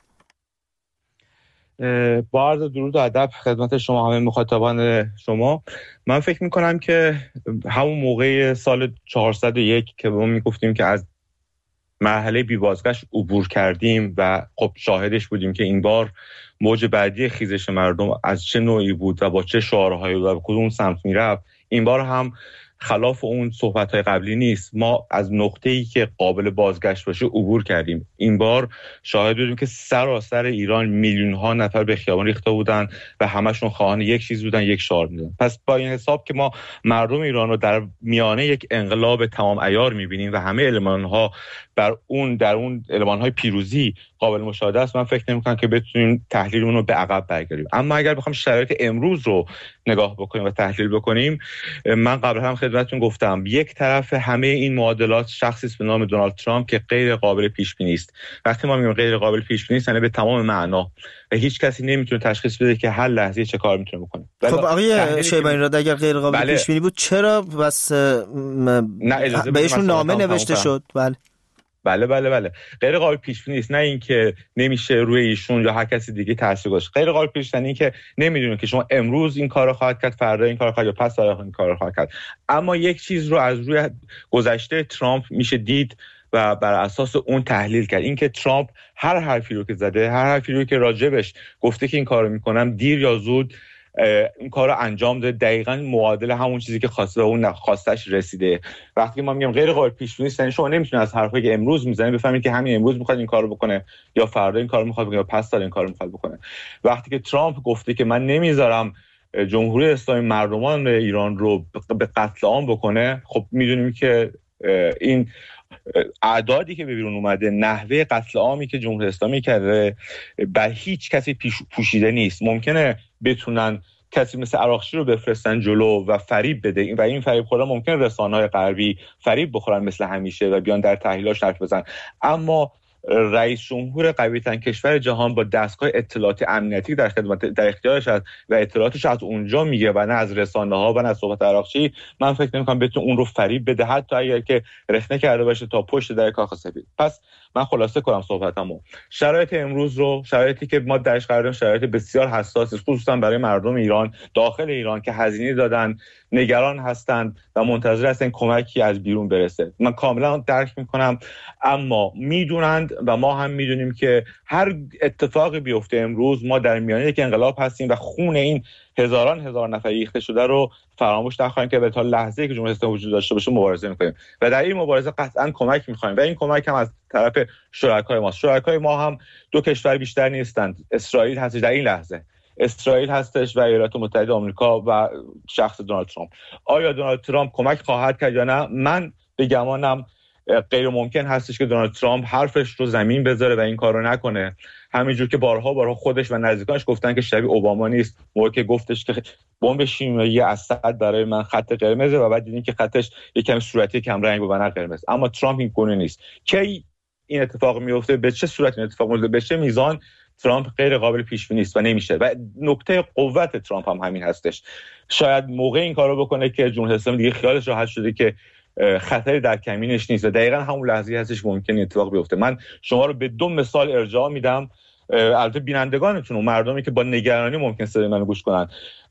با عرض درود و ادب خدمت شما همه مخاطبان شما. من فکر میکنم که همون موقع سال 401 که ما میگفتیم که از مرحله بی‌بازگشت عبور کردیم و خب شاهدش بودیم که این بار موج بعدی خیزش مردم از چه نوعی بود و با چه شعارهایی و به کدوم سمت میرفت، این بار هم خلاف اون صحبت‌های قبلی نیست. ما از نقطه‌ای که قابل بازگشت باشه عبور کردیم. این بار شاهد بودیم که سراسر ایران میلیون‌ها نفر به خیابان ریخته بودن و همشون خواهان یک چیز بودن، یک شعار می‌دادن. پس با این حساب که ما مردم ایران رو در میانه یک انقلاب تمام عیار می‌بینیم و همه المان‌ها در اون المان‌های پیروزی قابل مشاهده است، من فکر نمی‌کنم که بتونیم تحلیلمون رو به عقب برگردیم. اما اگر بخوام شرایط امروز رو نگاه بکنیم و تحلیل بکنیم، من قبلا هم خدمتتون گفتم یک طرف همه این معادلات شخصی است به نام دونالد ترامپ که غیر قابل پیش بینی است. وقتی ما میگیم غیر قابل پیش بینی است، یعنی به تمام معنا و هیچ کسی نمیتونه تشخیص بده که هر لحظه چه کار میتونه بکنه. خب آقای شیبانی راد، اگر غیر قابل پیش بینی بود چرا بس بهشون نامه نوشته شد؟ بله غیر قابل پیش بینی است، نه اینکه نمیشه روی ایشون یا هر کسی دیگه تاثیر گذاشت. غیر قابل پیش بینی که نمیدونه که شما امروز این کارو خواهد کرد، فردا این کارو خواهد یا پس فردا این کارو خواهد کرد. اما یک چیز رو از روی گذشته ترامپ میشه دید و بر اساس اون تحلیل کرد. اینکه ترامپ هر حرفی رو که زده، هر حرفی رو که راجبش گفته که این کارو میکنم، دیر یا زود این کارو انجام داده، دقیقاً معادل همون چیزی که خواسته اون خواستش رسیده. وقتی ما میگیم غیر قابل پیش بینی است، یعنی شما نمیتونید از حرفی که امروز میزنید بفهمید که همین امروز میخواد این کارو بکنه یا فردا این کارو میخواد بکنه یا پس فردا این کارو میخواد بکنه. وقتی که ترامپ گفته که من نمیذارم جمهوری اسلامی مردمان ایران رو به قتل عام بکنه، خب میدونیم که این اعدادی که به بیرون اومده، نحوه قتل عامی که جمهوری اسلامی کرده، بر هیچ کسی پوشیده نیست. ممکنه بتونن کسی مثل عراقچی رو بفرستن جلو و فریب بده و این فریب خورا ممکنه رسانه‌های غربی فریب بخورن مثل همیشه و بیان در تحلیلاش حرف بزنن. اما رئیس جمهور قوی‌ترین کشور جهان با دستگاه اطلاعاتی امنیتی در خدمت در اختیارش است و اطلاعاتش از اونجا میگه و نه از رسانه‌ها و نه از صحبت عراقچی، من فکر نمی‌کنم بتونه اون رو فریب بده، حتی اگر که رخنه کرده باشه تا پشت در کاخ سفید. پس من خلاصه کنم صحبتمو، شرایط امروز رو، شرایطی که ما درش قرار داریم، شرایط بسیار حساسی است، خصوصا برای مردم ایران داخل ایران که هزینه دادن، نگران هستند و منتظر هستن کمکی از بیرون برسه. من کاملا درک میکنم، اما میدونند و ما هم میدونیم که هر اتفاقی بیفته امروز ما در میانه یک انقلاب هستیم و خون این هزار نفر ریخته شده رو فراموش نخواهیم که به تا لحظه‌ای که جمهوری اسلامی وجود داشته باشه مبارزه میکنیم و در این مبارزه قطعا کمک میخوایم و این کمک هم از طرف شرکای ماست. شرکای ما هم دو کشور بیشتر نیستند. اسرائیل هستش در این لحظه، اسرائیل هستش و ایالات متحده آمریکا و شخص دونالد ترامپ. آیا دونالد ترامپ کمک خواهد کرد یا نه؟ من به گمانم غیر ممکن هستش که دونالد ترامپ حرفش رو زمین بذاره و این کارو نکنه. همینجور که بارها خودش و نزدیکانش گفتن که شبیه اوباما نیست، موقعی که گفتش که بمب شیمیایی اسد برای من خط قرمزه و بعد دیدین که خطش یکم صورتی کم رنگ و نه قرمز. اما ترامپ این گونه نیست. کی این اتفاق میفته، به چه صورت این اتفاق میفته، به چه میزان، ترامپ غیر قابل پیش بینی است و نمیشه و نکته قوت ترامپ هم همین هستش. شاید موقع این کارو بکنه که جمهوری اسلامی دیگه خیالش راحت شده که خطری در کمینش نیست و دقیقاً همون لحظه هستش ممکنه اتفاق بیفته. من شما رو به دو مثال ارجاع میدم، البته بینندگانتون و مردمی که با نگرانی ممکن صدای منو گوش کنن.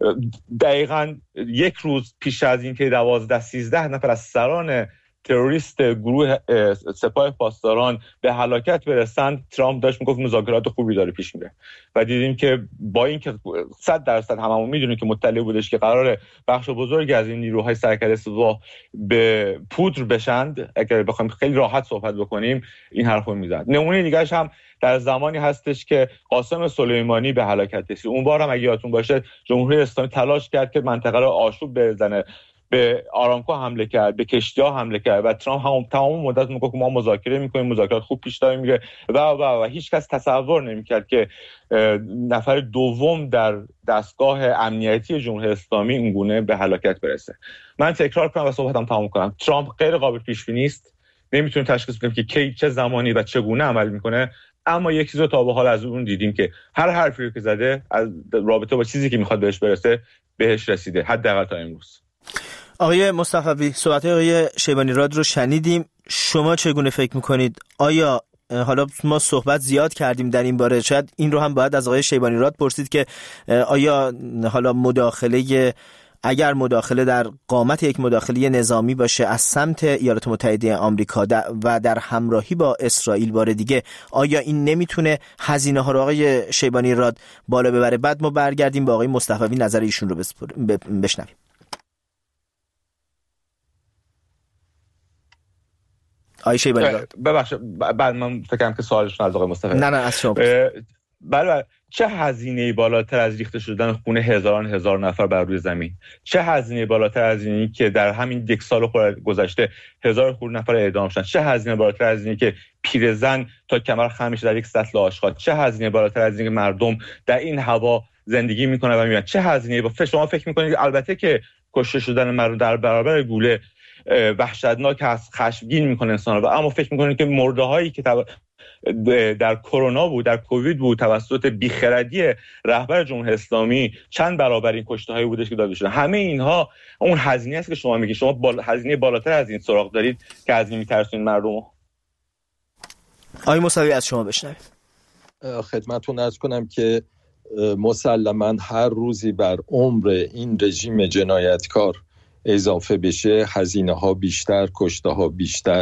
دقیقاً یک روز پیش از این که 12-13 نفر از سران تروریست گروه سپاه پاسداران به هلاکت برسند، ترامپ داشت میگفت مذاکرات خوبی داره پیش میره و دیدیم که با اینکه 100% هممون میدونیم که مطلع بودش که قراره بخش بزرگی از این نیروهای سرکرده سپاه به پودر بشند، اگر بخوایم خیلی راحت صحبت بکنیم این حرفو میزد. نمونه دیگه‌اش هم در زمانی هستش که قاسم سلیمانی به هلاکت رسید. اون بار هم اگه یادتون باشه جمهوری اسلامی تلاش کرد که منطقه رو آشوب بزنه، به آرامکو حمله کرد، به کشتی‌ها حمله کرد و ترامپ هم تمام مدت میگفت ما مذاکره می‌کنیم، مذاکرات خوب پیش داره میره و هیچ کس تصور نمی‌کرد که نفر دوم در دستگاه امنیتی جمهوری اسلامی اینگونه به هلاکت برسه. من تکرار کنم و صحبتم تمام کنم. ترامپ غیر قابل پیش بینی است. نمیتونیم تشخیص بدیم که کی، چه زمانی و چگونه عمل میکنه، اما یک چیزو تا به حال از اون دیدیم که هر حرفی رو که زده از رابطه با چیزی که میخواد بهش برسه بهش رسیده، حداقل تا امروز. آقای مصطفی، صحبت‌های آقای شیبانی راد رو شنیدیم. شما چگونه فکر میکنید؟ آیا حالا ما صحبت زیاد کردیم در این باره، شاید این رو هم باید از آقای شیبانی راد پرسید که آیا حالا اگر مداخله در قامت یک مداخله نظامی باشه از سمت ایالات متحده آمریکا و در همراهی با اسرائیل بار دیگه، آیا این نمیتونه هزینه ها رو آقای شیبانی راد بالا ببره؟ بعد ما برگردیم با آقای مصطفی نظر ایشون رو بشنویم. آیشه ببخشید بعد من فکرم که سوالشون از آقای مصطفی. نه از شما. بله چه هزینه‌ای بالاتر از ریخته شدن خون هزار نفر بر روی زمین؟ چه هزینه‌ای بالاتر از اینی که در همین یک سال گذشته 1000 نفر اعدام شدن؟ چه هزینه بالاتر از اینی که پیرزن تا کمر خم میشه در یک سطل آشغال؟ چه هزینه بالاتر از اینی که مردم در این هوا زندگی میکنن و میبینن؟ چه هزینه‌ای شما فکر میکنید البته که کشته شدن مردم در برابر گوله وحشتناک هست، خشمگین میکنه انسان رو، اما فکر میکنید که مرده‌هایی که در کرونا بود، در کووید بود، توسط بیخردی رهبر جمهوری اسلامی چند برابر این کشته‌هایی بودش که داده شده. همه اینها اون هزینه است که شما میگید. شما هزینه بالاتر از این سراغ دارید که از این میترسونید مردم. آقای موسوی از شما بشنویم. خدمتتون عرض کنم که مسلماً هر روزی بر عمر این رژیم جنایتکار اضافه بشه هزینه ها بیشتر، کشته ها بیشتر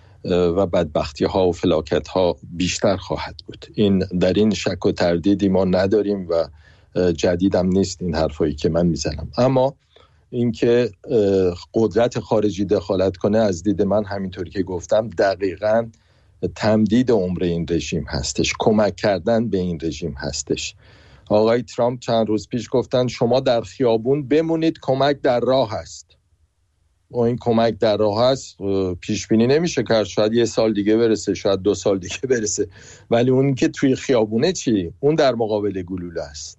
و بدبختی ها و فلاکت ها بیشتر خواهد بود. این در این شک و تردیدی ما نداریم و جدیدم نیست این حرفایی که من میزنم. اما اینکه قدرت خارجی دخالت کنه از دید من همینطوری که گفتم دقیقاً تمدید عمر این رژیم هستش، کمک کردن به این رژیم هستش. آقای ترامپ چند روز پیش گفتن شما در خیابون بمونید، کمک در راه است. و این کمک در راه است پیش بینی نمیشه کرد، شاید 1 سال دیگه برسه، شاید 2 سال دیگه برسه، ولی اون که توی خیابونه چی؟ اون در مقابل گلوله است،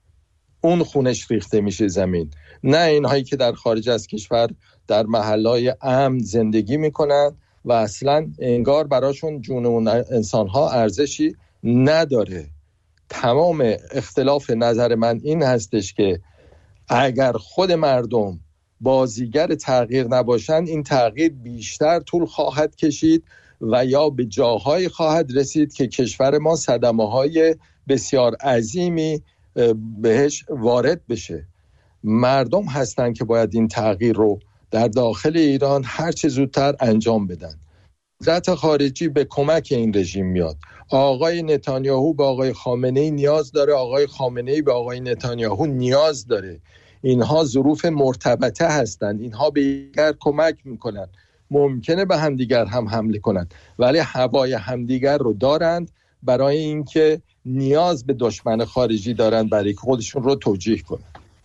اون خونش ریخته میشه زمین. نه اینهایی که در خارج از کشور در محلهای امن زندگی میکنن و اصلا انگار براشون جون اون انسانها ارزشی نداره. تمام اختلاف نظر من این هستش که اگر خود مردم بازیگر تغییر نباشند این تغییر بیشتر طول خواهد کشید و یا به جاهای خواهد رسید که کشور ما صدمه‌های بسیار عظیمی بهش وارد بشه. مردم هستند که باید این تغییر رو در داخل ایران هر چه زودتر انجام بدن. قدرت خارجی به کمک این رژیم میاد. آقای نتانیاهو به آقای خامنه‌ای نیاز داره، آقای خامنه‌ای به آقای نتانیاهو نیاز داره. اینها ظروف مرتبطه هستند، اینها به دیگر کمک میکنن. ممکنه به همدیگر هم حمله کنند ولی هوای همدیگر رو دارند برای اینکه نیاز به دشمن خارجی دارند برای خودشون رو توجیه کنند.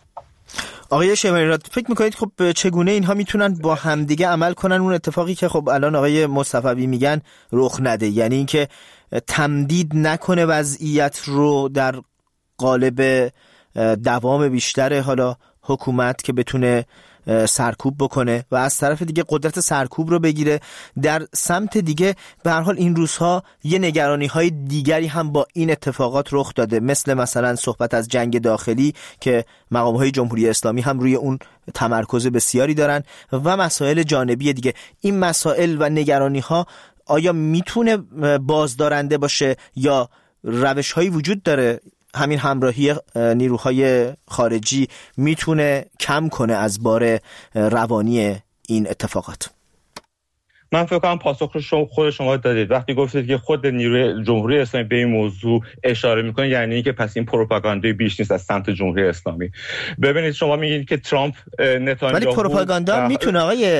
آقای شیبانی فکر میکنید خب چگونه اینها میتونن با همدیگه عمل کنن اون اتفاقی که خب الان آقای مصطفی میگن رخ نده، یعنی اینکه تمدید نکنه وضعیت رو در قالب دوام بیشتر حالا حکومت که بتونه سرکوب بکنه و از طرف دیگه قدرت سرکوب رو بگیره. در سمت دیگه به هر حال این روزها یه نگرانی های دیگری هم با این اتفاقات رخ داده، مثلا صحبت از جنگ داخلی که مقام های جمهوری اسلامی هم روی اون تمرکز بسیاری دارن و مسائل جانبی دیگه. این مسائل و نگرانی ها آیا میتونه بازدارنده باشه یا روش هایی وجود داره همین همراهی نیروهای خارجی میتونه کم کنه از بار روانی این اتفاقات؟ من فکر کنم پاسخ رو خود شما دادید وقتی گفتید که خود نیروی جمهوری اسلامی به این موضوع اشاره میکنه، یعنی اینکه پس این پروپاگاندای بیش نیست از سمت جمهوری اسلامی. ببینید شما میگید که ترامپ نتانیاهو، ولی پروپاگاندا میتونه آقای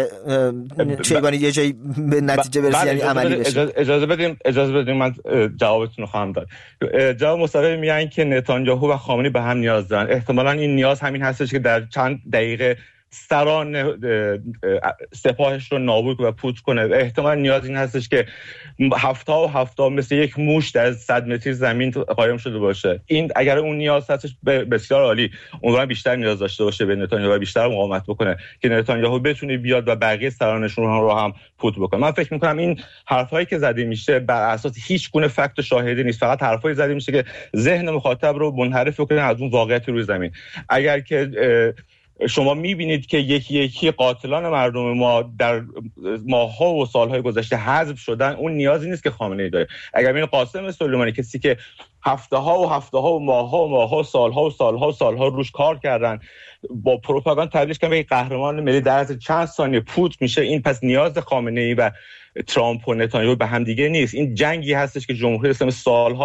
چگانی یه جایی به نتیجه برسه، یعنی عملی بشه. اجازه بدید من جوابتون رو خواهم داد. جواب مستقیم میگن که نتانیاهو و خامنه‌ای به هم نیاز دارن. احتمالاً این نیاز همین هستش که در چند دقیقه سران سپاهش رو نابود و پوچ کنه. احتمال نیاز این هستش که هفته مثل یک موش در 100 متر زمین قایم شده باشه. این اگر اون نیاز هستش بسیار عالی، اونها بیشتر نیاز داشته باشه به نتانیاهو و بیشتر مقاومت بکنه که نتانیاهو بتونه بیاد و بقیه سرانشون رو هم پوچ بکنه. من فکر می‌کنم این حرفایی که زده میشه بر اساس هیچ گونه فکت و شاهدی نیست، فقط حرفایی زده میشه که ذهن مخاطب رو منحرف کنه از اون واقعیت روی زمین. اگر که شما میبینید که یکی قاتلان مردم ما در ماه‌ها و سال‌های گذشته حذف شدن، اون نیازی نیست که خامنه‌ای داره. اگر ببین قاسم سلیمانی، کسی که هفته‌ها و ماه‌ها سال‌ها روش کار کردن، با پروپاگاند تبدیلش کردن به قهرمان ملی، در از چند ثانیه پوت میشه. این پس نیاز خامنه‌ای و ترامپ و نتانیاهو به هم دیگه نیست. این جنگی هستش که جمهوری اسلامی سال‌هاست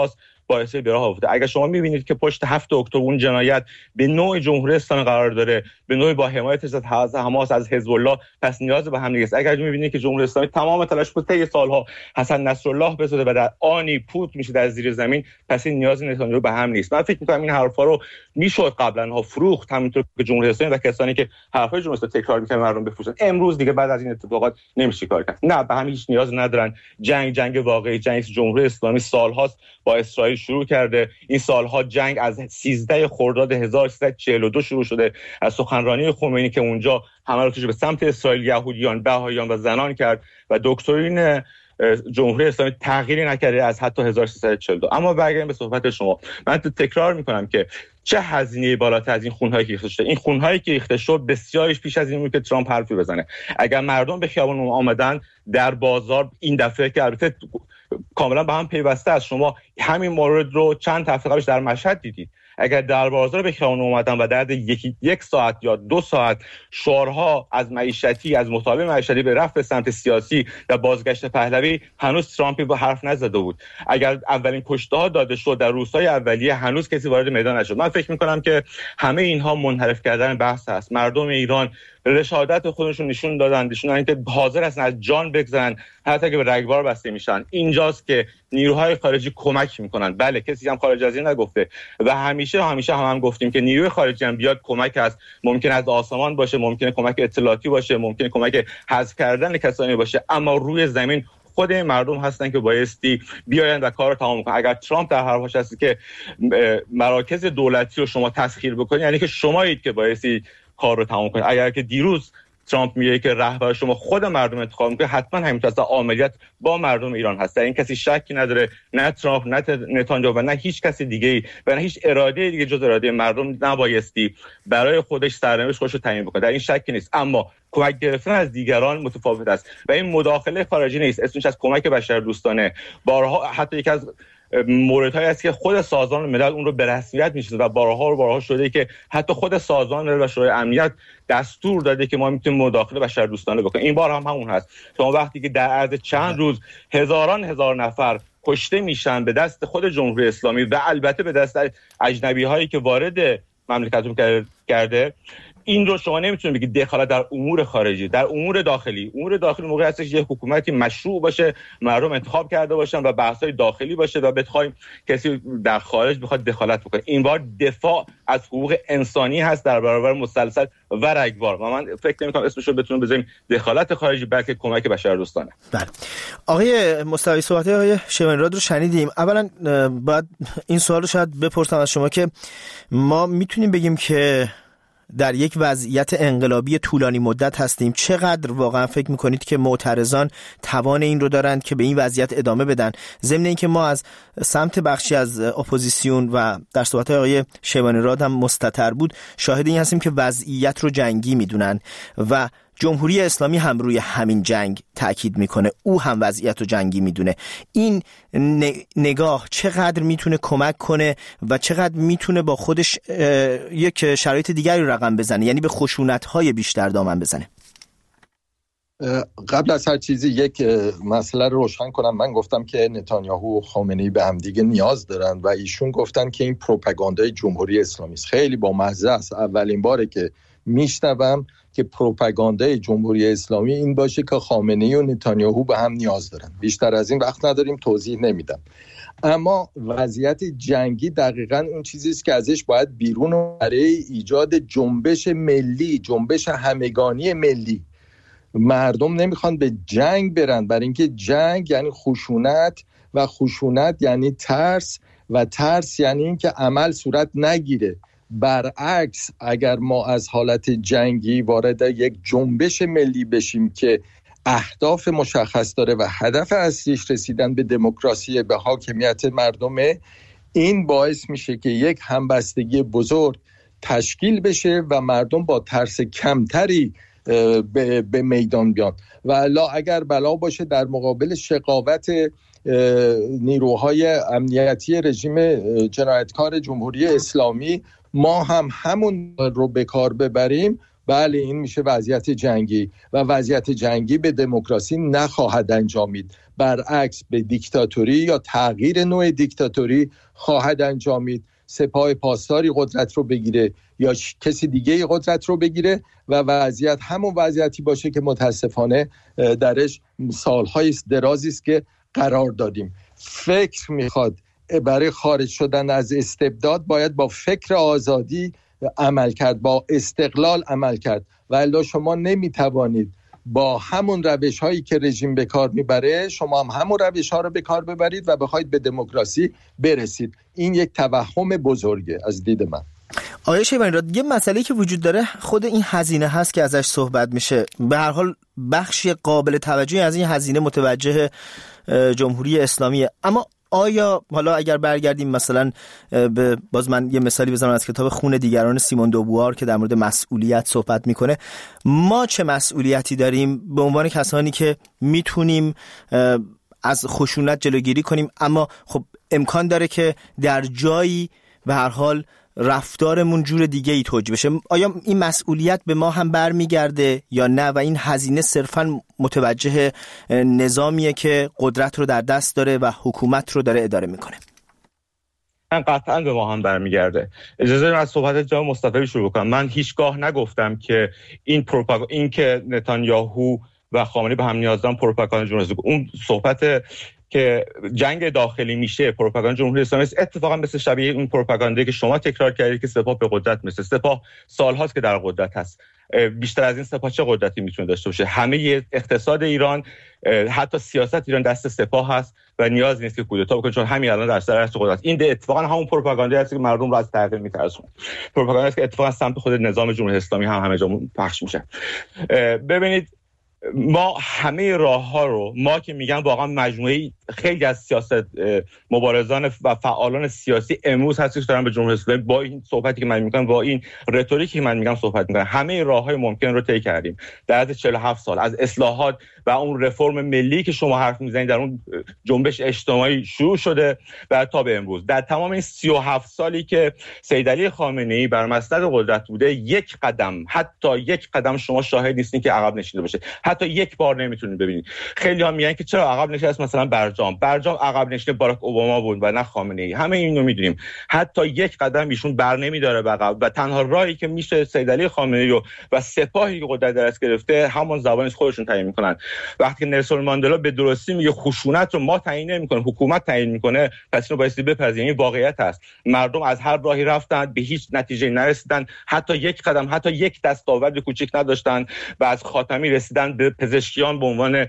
باعث به راه آورده. اگر شما می‌بینید که پشت 7 اکتبر اون جنایت به نوع جمهوری اسلامی قرار داره، به نوع با حمایت از حماس، از حزب الله، پس نیاز به هم نیست. اگر می‌بینید که جمهوری اسلامی تمام تلاش کرده طی سالها حسن نصرالله بسازه و در آنی پوت میشه در زیر زمین، پس این نیاز نتانیاهو به هم نیست. من فکر می‌کنم این حرفا رو میشد قبلا فروخت، همونطور که جمهوری اسلامی و کسانی که حرفای جمهوری اسلامی تکرار می‌کنن مردم بفروشن. امروز دیگه بعد از این اتفاقات نمیشه کار کرد. نه، به هم هیچ نیاز ندارن. جنگ واقعی، جنگ جمهوری اسلامی سال‌هاست با اسرائیل شروع کرده. این سال‌ها جنگ از 13 خرداد 1342 شروع شده، از سخنرانی خمینی که اونجا همه رو به سمت اسرائیل، یهودیان، بهائیان و زنان کرد و دکترین جمهوری اسلامی تغییری نکرده از حتی 1342. اما برگردیم به صحبت شما. من تکرار میکنم که چه هزینه بالاتر از این خونهایی که ریخته شده. این خونهایی که ریخته شد بسیارش پیش از این بود که ترامپ حرفی بزنه. اگر مردم به خیابان آمدن، در بازار این دفعه که البته کاملا به هم پیوسته است، شما همین مورد رو چند هفته قبلش در مشهد دیدید. اگر در بازار به خیابان اومدن و در یک ساعت یا 2 ساعت شعارها از معیشتی، از مطالبه معیشتی به رفع سمت سیاسی و بازگشت پهلوی، هنوز ترامپی با حرف نزده بود. اگر اولین کشته‌ها داده شد در روزهای اولیه، هنوز کسی وارد میدان نشد. من فکر می‌کنم که همه اینها منحرف کردن بحث است. مردم ایران رشادت خودشون نشون دادن که حاضر هستن از جان بگذرن، حتی که به رگبار بسته میشن. اینجاست که نیروهای خارجی کمک میکنن. بله، کسی هم خارج از این نگفته و همیشه هم گفتیم که نیروی خارجی هم بیاد کمک هست. ممکن از آسمان باشه، ممکنه کمک اطلاعاتی باشه، ممکنه کمک حذف کردن کسانی باشه، اما روی زمین خود مردم هستن که بایستی بیاین و کار رو تمام کنن. اگر ترامپ در حرفش هست که مراکز دولتی رو شما تسخیر بکنید، یعنی که شمایید که بایستی کار رو تمام کنید. اگر که دیروز ترامپ میگه که رهبر شما خود مردم انتخاب میکنه، حتما همین اصلا عملیات با مردم ایران هست. در این کسی شکی نداره، نه ترامپ، نه نتانیاهو و نه هیچ کسی دیگه‌ای و نه هیچ اراده دیگه جز اراده مردم نبایستی برای خودش سرنوشت خودش رو تعیین بکنه. در این شکی نیست، اما کمک گرفتن از دیگران متفاوت است و این مداخله خارجی نیست، اسمش از کمک بشردوستانه. بارها حتی یک از موردهایی است که خود سازمان ملل اون رو به رسمیت میشناسه و بارها شده که حتی خود سازمان ملل و شورای امنیت دستور داده که ما میتونیم مداخله بشردوستانه بکنیم. این بار هم همون هست. شما وقتی که در عرض چند روز هزار نفر کشته میشن به دست خود جمهوری اسلامی و البته به دست اجنبی هایی که وارد مملکتتون کرده، این رو شما نمیتونید بگید دخالت در امور خارجی. در امور داخلی موقعی هستش یک حکومتی مشروع باشه، مردم انتخاب کرده باشن و بحث‌های داخلی باشه و بخوایم کسی در خارج بخواد دخالت بکنه. این بار دفاع از حقوق انسانی هست در برابر مسلسل و رگبار و من فکر نمی‌کنم اسمش رو بتونیم بذاریم دخالت خارجی، بلکه کمک بشردوستانه. بله. آقای مصطفی، صحبت‌های آقای شیوانی‌راد رو شنیدیم. اولا باید این سوال رو شاید بپرسم از شما که ما میتونیم بگیم که در یک وضعیت انقلابی طولانی مدت هستیم. چقدر واقعا فکر میکنید که معترضان توان این رو دارند که به این وضعیت ادامه بدن؟ ضمن اینکه ما از سمت بخشی از اپوزیسیون و در صحبت‌های آقای شیوانی‌راد هم مستتر بود، شاهد این هستیم که وضعیت رو جنگی میدونن و جمهوری اسلامی هم روی همین جنگ تاکید میکنه، او هم وضعیت رو جنگی میدونه. این نگاه چقدر میتونه کمک کنه و چقدر میتونه با خودش یک شرایط دیگری رقم بزنه، یعنی به خشونت‌های بیشتر دامن بزنه؟ قبل از هر چیزی یک مسئله رو روشن کنم. من گفتم که نتانیاهو و خامنه‌ای به هم دیگه نیاز دارن و ایشون گفتن که این پروپاگاندای جمهوری اسلامی است. خیلی بامزه است. اولین باره که میشنوم که پروپاگاندای جمهوری اسلامی این باشه که خامنه‌ای و نتانیاهو به هم نیاز دارن. بیشتر از این وقت نداریم، توضیح نمیدم. اما وضعیت جنگی دقیقاً اون چیزی است که ازش باید بیرون برای ایجاد جنبش ملی، جنبش همگانی ملی. مردم نمیخوان به جنگ برن، برای اینکه جنگ یعنی خشونت و خشونت یعنی ترس و ترس یعنی اینکه عمل صورت نگیره. برعکس اگر ما از حالت جنگی وارد یک جنبش ملی بشیم که اهداف مشخص داره و هدف اصلیش رسیدن به دموکراسی، به حاکمیت مردمه، این باعث میشه که یک همبستگی بزرگ تشکیل بشه و مردم با ترس کمتری به میدان بیان. و الا اگر بلا باشه در مقابل شقاوت نیروهای امنیتی رژیم جنایتکار جمهوری اسلامی ما هم همون رو به کار ببریم، بله این میشه وضعیت جنگی و وضعیت جنگی به دموکراسی نخواهد انجامید، برعکس به دیکتاتوری یا تغییر نوع دیکتاتوری خواهد انجامید. سپاه پاسداری قدرت رو بگیره یا کسی دیگه قدرت رو بگیره و وضعیت همون وضعیتی باشه که متاسفانه درش سالهای درازی است که قرار دادیم. فکر میخواد برای خارج شدن از استبداد باید با فکر آزادی عمل کرد، با استقلال عمل کرد و الا شما نمیتوانید با همون روش هایی که رژیم به کار میبره شما هم همون روش ها رو به کار ببرید و بخواید به دموکراسی برسید. این یک توهم بزرگه از دید من. آقای شیبانی راد، یه مسئله که وجود داره خود این هزینه هست که ازش صحبت میشه. به هر حال بخشی قابل توجهی از این هزینه متوجه جمهوری اسلامیه، اما آیا حالا اگر برگردیم مثلا باز من یه مثالی بزنم از کتاب خون دیگران سیمون دوبوار که در مورد مسئولیت صحبت میکنه، ما چه مسئولیتی داریم به عنوان کسانی که میتونیم از خشونت جلوگیری کنیم، اما خب امکان داره که در جایی به هر حال رفتارمون جور دیگه ای توجیه بشه. آیا این مسئولیت به ما هم برمیگرده یا نه و این هزینه صرفاً متوجه نظامیه که قدرت رو در دست داره و حکومت رو داره اداره میکنه؟ من قطعاً به ما هم برمیگرده. اجازه بدید از صحبت جناب مصطفی شروع کنم. من هیچگاه نگفتم که این که نتانیاهو و خامنه‌ای به هم نیاز دارن پروپاگاندا جمهوری اسلامی. اون صحبت که جنگ داخلی میشه پروپاگاندا جمهوری اسلامی است، اتفاقا مثل شبیه اون پروپاگاندایی که شما تکرار کردید که سپاه به قدرت مثل سپاه سالهاست که در قدرت هست. بیشتر از این سپاه چه قدرتی میتونه داشته باشه؟ همه اقتصاد ایران، حتی سیاست ایران دست سپاه هست و نیاز نیست که کودتا بکنه چون همین الان در سر قدرت. این اتفاقا همون پروپاگاندایی است که مردم رو از تغییر میترسونه. پروپاگاندایی است که اتفاقا سمت خود نظام جمهوری اسلامی هم همه جا پخش میشه. ببینید ما همه راه‌ها رو، ما که میگم واقعا مجموعه خیلی از سیاست مبارزان و فعالان سیاسی امروز هستش دارن به جمهوری اسلامی با این صحبتی که من میگم، با این رتوریکی که من میگم صحبت میکنن. همه راه‌های ممکن رو طی کردیم در از 47 سال، از اصلاحات و اون رفرم ملی که شما حرف میزنید در اون جنبش اجتماعی شروع شده و تا به امروز. در تمام این 37 سالی که سیدعلی خامنه‌ای بر مسند قدرت بوده، یک قدم، حتی یک قدم شما شاهد نیستین که عقب نشینده باشه. حتی یک بار نمیتونید ببینید. خیلی ها میگن که چرا عقب نشست مثلا برجام عقب نشینه باراک اوباما بود و نه خامنه‌ای. همه اینو میدونیم. حتی یک قدم ایشون بر نمیداره به عقب و تنها راهی که میشه سیدعلی خامنه‌ای و سپاهی که قدرت در دست گرفته همون زبانش خودشون تعیین میکنن. وقتی که نلسون ماندلا به درستی میگه خشونت رو ما تعیین نمیکنیم، حکومت تعیین میکنه، پس اینو بایستی بپذیریم. این واقعیت است. مردم از هر راهی رفتن، به هیچ نتیجه نرسیدن، حتی یک قدم، حتی یک دستاورد کوچیک نداشتن و از خاتمی رسیدن به پزشکیان به عنوان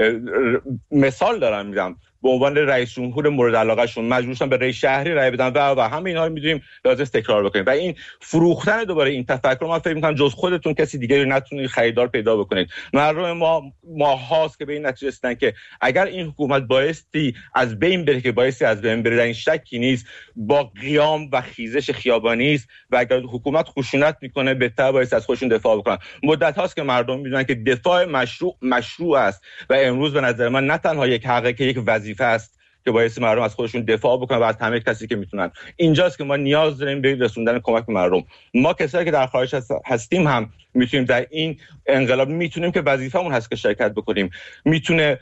مثال دارم میگم، به عنوان رئیس جمهور مورد علاقه شون مجبور شدن به رئیس شهری رای بدن و همه اینا رو میدونیم، لازم تکرار بکنیم. و این فروختن دوباره این تفکر، من فکر میکنم جز خودتون کسی دیگری نتونید خریدار پیدا بکنید. مردم ما هاست که به این نتیجه رسیدن که اگر این حکومت بایستی از بین بره، که بایستی از بین بره، در این شکی نیست، با قیام و خیزش خیابانی است و اگر حکومت خشونت میکنه بهتر بایستی از خودشون دفاع بکنن. مدت هاست که مردم میدونن که دفاع مشروع است و امروز به نظر من نه تنها یک حقه که یک وظیفه است که باعث مردم از خودشون دفاع بکنن و از همه کسی که میتونن. اینجاست که ما نیاز داریم به رسوندن کمک به مردم. ما کسایی که در خارج هستیم هم میتونیم در این انقلاب، میتونیم که وظیفمون هست که شرکت بکنیم. میتونه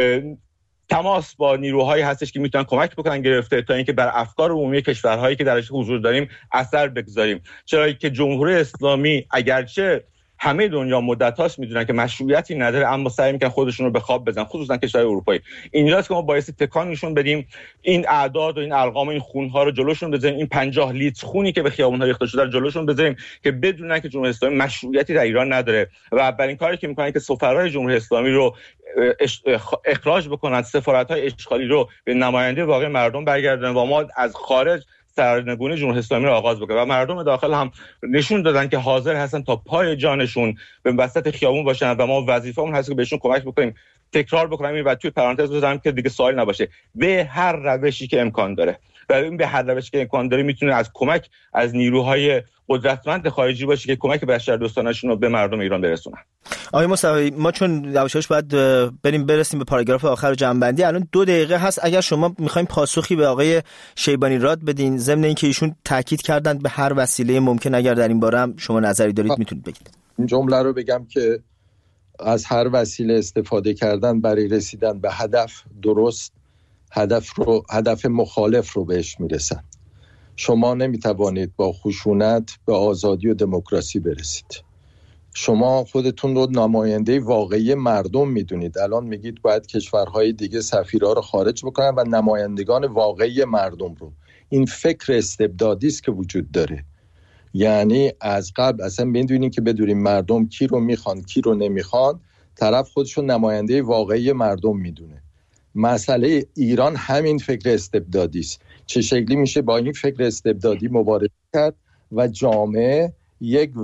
تماس با نیروهایی هستش که میتونن کمک بکنن گرفته تا اینکه بر افکار عمومی کشورهایی که درش حضور داریم اثر بگذاریم. چرا که جمهوری اسلامی اگرچه همه دنیا مدت‌هاست میدونن که مشروعیتی نداره، اما سعی میکنن خودشون رو به خواب بزنن، خصوصا کشورهای اروپایی. اینجاست که ما باعث تکان نشون بدیم، این اعداد و این ارقام و این خونها رو جلوشون بذاریم، این 50 لیتر خونی که به خیابون‌ها ریخته شده رو جلوشون بذاریم که بدونن که جمهوری اسلامی مشروعیتی در ایران نداره و اولین کاری که میکنن که سفرای جمهوری اسلامی رو اخراج بکنن، سفارت‌های اشغالی رو به نماینده واقعی مردم برگردونن و ما از خارج سرنگونی جمهوری اسلامی رو آغاز بکنه. و مردم داخل هم نشون دادن که حاضر هستن تا پای جانشون به وسط خیابون باشن و ما وظیفه‌مون هست که بهشون کمک بکنیم. تکرار بکنم این و توی پرانتز بذارم که دیگه سوال نباشه، به هر روشی که امکان داره و این به هر روشی که امکان داره میتونه از کمک از نیروهای قدرتمند خارجی باشه که کمک بشردوستانه‌شون رو به مردم ایران برسونن. آقای مصطفی، ما چون یواشاش باید برسیم به پاراگراف آخر جمع‌بندی، الان 2 دقیقه هست. اگر شما می‌خواید پاسخی به آقای شیبانی راد بدین ضمن اینکه ایشون تاکید کردن به هر وسیله ممکن، اگر در این باره هم شما نظری دارید میتونید بگید. این جمله رو بگم که از هر وسیله استفاده کردن برای رسیدن به هدف درست، هدف مخالف رو بهش میرسن. شما نمیتوانید با خشونت به آزادی و دموکراسی برسید. شما خودتون رو نماینده واقعی مردم میدونید. الان میگید باید کشورهای دیگه سفیرها رو خارج بکنن و نمایندگان واقعی مردم رو. این فکر استبدادی است که وجود داره. یعنی از قبل اصلا بدونیم که بدونیم مردم کی رو میخوان کی رو نمیخوان، طرف خودشون نماینده واقعی مردم میدونه. مسئله ایران همین فکر استبدادی است. چه شکلی میشه با این فکر استبدادی مبارزه کرد و جامعه یک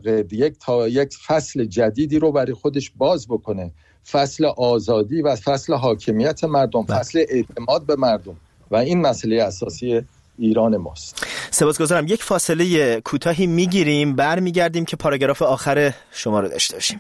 فصل جدیدی رو برای خودش باز بکنه، فصل آزادی و فصل حاکمیت مردم، فصل اعتماد به مردم، و این مسئله اساسی ایران ماست. سپاسگزارم. یک فاصله کوتاهی میگیریم، برمیگردیم که پاراگراف آخر شما رو داشته باشیم.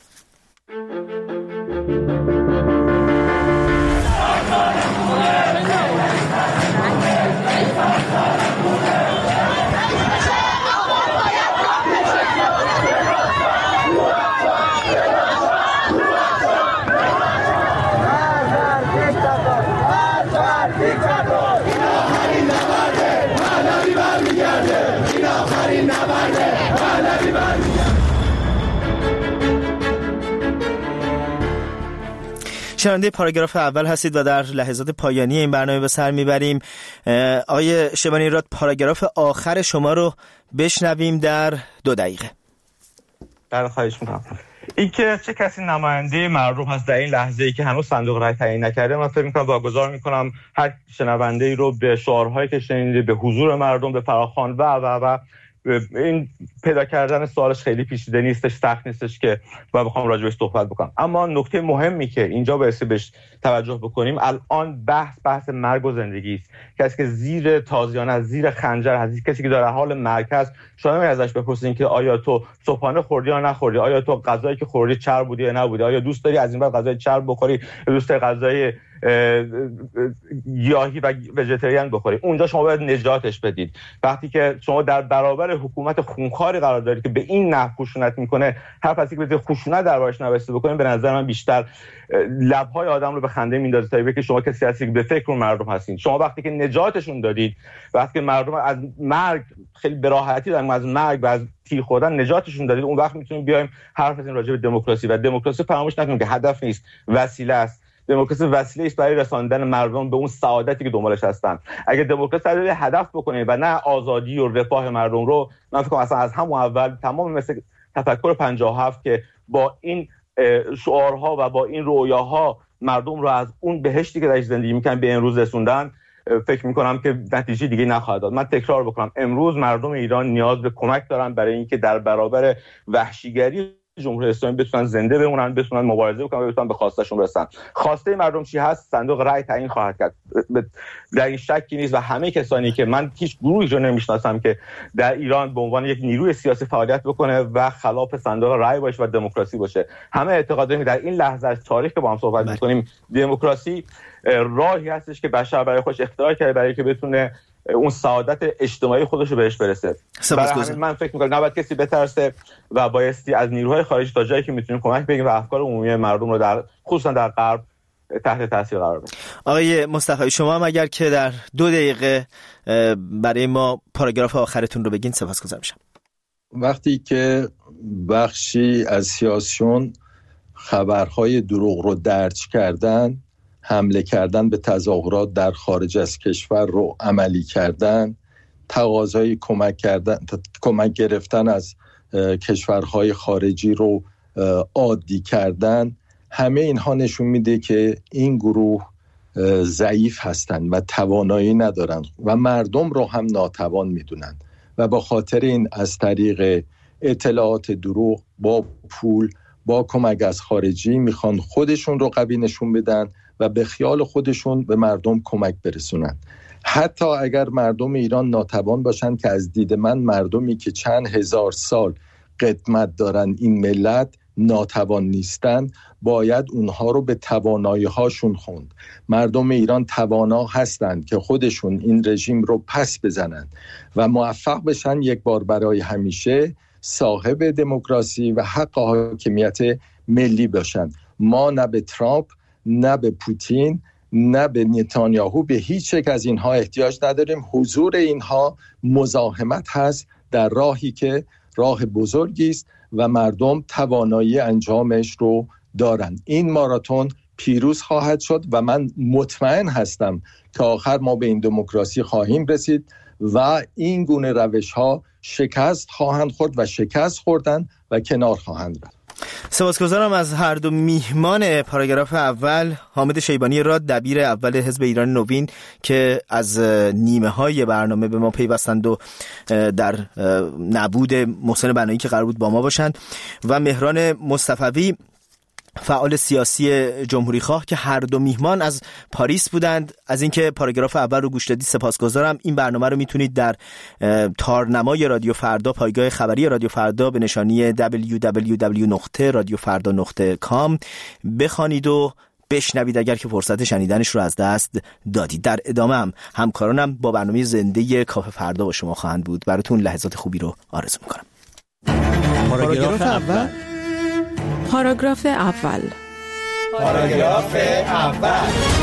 شنونده پاراگراف اول هستید و در لحظات پایانی این برنامه به سر میبریم. آیه شبانیراد، پاراگراف آخر شما رو بشنویم در 2 دقیقه. بله، خواهش میکنم. این که چه کسی نماینده مردم هست در این لحظه‌ای که هنوز صندوق رای تعیین نکرده، من فکر میکنم واگذار میکنم هر شنونده‌ای رو به شعارهایی که شنیده، به حضور مردم، به فراخوان و این پیدا کردن سوالش خیلی پیچیده نیستش، سخت نیستش که بخوام راجعش صحبت بکنم. اما نکته مهمی که اینجا باید بهش توجه بکنیم، الان بحث مرگ و زندگی است. کسی که زیر تازیانه، زیر خنجر هست، کسی که در حال مرگ هست، شما ازش بپرسین که آیا تو صبحانه خوردی یا نخوردی، آیا تو غذایی که خوردی چرب بودی یا نبودی، آیا دوست داری از این بعد غذای چرب بخوری یا دوست داری غذای گیاهی و وژیتریان بخوری. اونجا شما باید نجاتش بدید. وقتی که شما در برابر حکومت خونخواری قرار دارید که به این نحو خشونت میکنه، هر کسی که به خشونت دربارش نوشته بکنید، به نظر من بیشتر لب‌های آدم رو به خنده میندازه تا اینکه شما کسی هستید که به فکر مردم هستین. شما وقتی که نجاتشون دادید، وقتی که مردم از مرگ خیلی به راحتی دارن از مرگ و از تیر خوردن نجاتشون دادید، اون وقت میتونیم بیایم حرف بزنیم راجع به دموکراسی. و دموکراسی فراموش نکنید که هدف نیست، وسیله است. دموکراسی وسیله است برای رساندن مردم به اون سعادتی که دنبالش هستن. اگه دموکراسی رو هدف بکنه و نه آزادی و رفاه مردم رو، من فکر کنم اصلا از همون اول تمام مثل تفکر 57 که با این شعارها و با این رویاها مردم رو از اون بهشتی که درش زندگی میکنن به امروز رسوندن، فکر میکنم که نتیجه دیگه نخواهد داد. من تکرار بکنم، امروز مردم ایران نیاز به کمک دارن برای اینکه در برابر وحشیگری جمهوری اسلامی بتونن زنده بمونن، بتونن مبارزه بکنن و بتونن به خواستشون برسن. خواسته مردم چی هست؟ صندوق رای تعیین خواهد کرد. در این شکی نیست و همه کسانی که من هیچ گروهی رو نمیشناسم که در ایران به عنوان یک نیروی سیاسی فعالیت بکنه و خلاف صندوق رای باشه و دموکراسی باشه، همه اعتقاد داریم در این لحظه از تاریخ که با هم صحبت می‌کنیم، دموکراسی راهی هستش که بشر برای خودش اختراع کرده برای که بتونه اون سعادت اجتماعی خودش رو بهش برسه. برای من فکر می‌کنم نباید کسی بترسه و بایستی از نیروهای خارجی تا جایی که میتونیم کمک بگیریم و افکار عمومی مردم رو خصوصا در غرب تحت تاثیر قرار بدیم. آقای مصطفی، شما هم اگر که در 2 دقیقه برای ما پاراگراف آخرتون رو بگین سپاسگزار میشم. وقتی که بخشی از سیاسیون خبرهای دروغ رو درج کردن، حمله کردن به تظاهرات در خارج از کشور رو عملی کردن، تقاضای کمک گرفتن از کشورهای خارجی رو عادی کردن، همه اینها نشون میده که این گروه ضعیف هستن و توانایی ندارن و مردم رو هم ناتوان میدونن و با خاطر این از طریق اطلاعات دروغ با پول با کمک از خارجی میخوان خودشون رو قوی نشون بدن و به خیال خودشون به مردم کمک برسونن. حتی اگر مردم ایران ناتوان باشن، که از دید من مردمی که چند هزار سال قدمت دارن این ملت ناتوان نیستن، باید اونها رو به توانایی هاشون خوند. مردم ایران توانا هستند که خودشون این رژیم رو پس بزنن و موفق بشن یک بار برای همیشه صاحب دموکراسی و حق حاکمیت ملی باشند. ما نه به ترامپ، نه به پوتین، نه به نتانیاهو، به هیچ یک از اینها احتیاج نداریم. حضور اینها مزاحمت هست در راهی که راه بزرگی است و مردم توانایی انجامش رو دارند. این ماراتون پیروز خواهد شد و من مطمئن هستم که آخر ما به این دموکراسی خواهیم رسید و این گونه روش‌ها شکست خواهند خورد و شکست خوردن و کنار خواهند رفت. سپاسگزارم از هر دو میهمان پاراگراف اول، حامد شیبانی راد دبیر اول حزب ایران نوین که از نیمه های برنامه به ما پیوستند و در نبود محسن بنایی که قرار بود با ما باشند، و مهران مصطفوی فعال سیاسی جمهوری خواه که هر دو میهمان از پاریس بودند. از اینکه پاراگراف اول رو گوش دادید سپاسگزارم. این برنامه رو میتونید در تارنمای رادیو فردا، پایگاه خبری رادیو فردا به نشانی www.radiofarda.com بخوانید و بشنوید اگر که فرصت شنیدنش رو از دست دادید. در ادامه هم همکارانم با برنامه زنده کافه فردا با شما خواهند بود. براتون لحظات خوبی رو آرزو میکنم. پاراگراف اول. پاراگراف اول.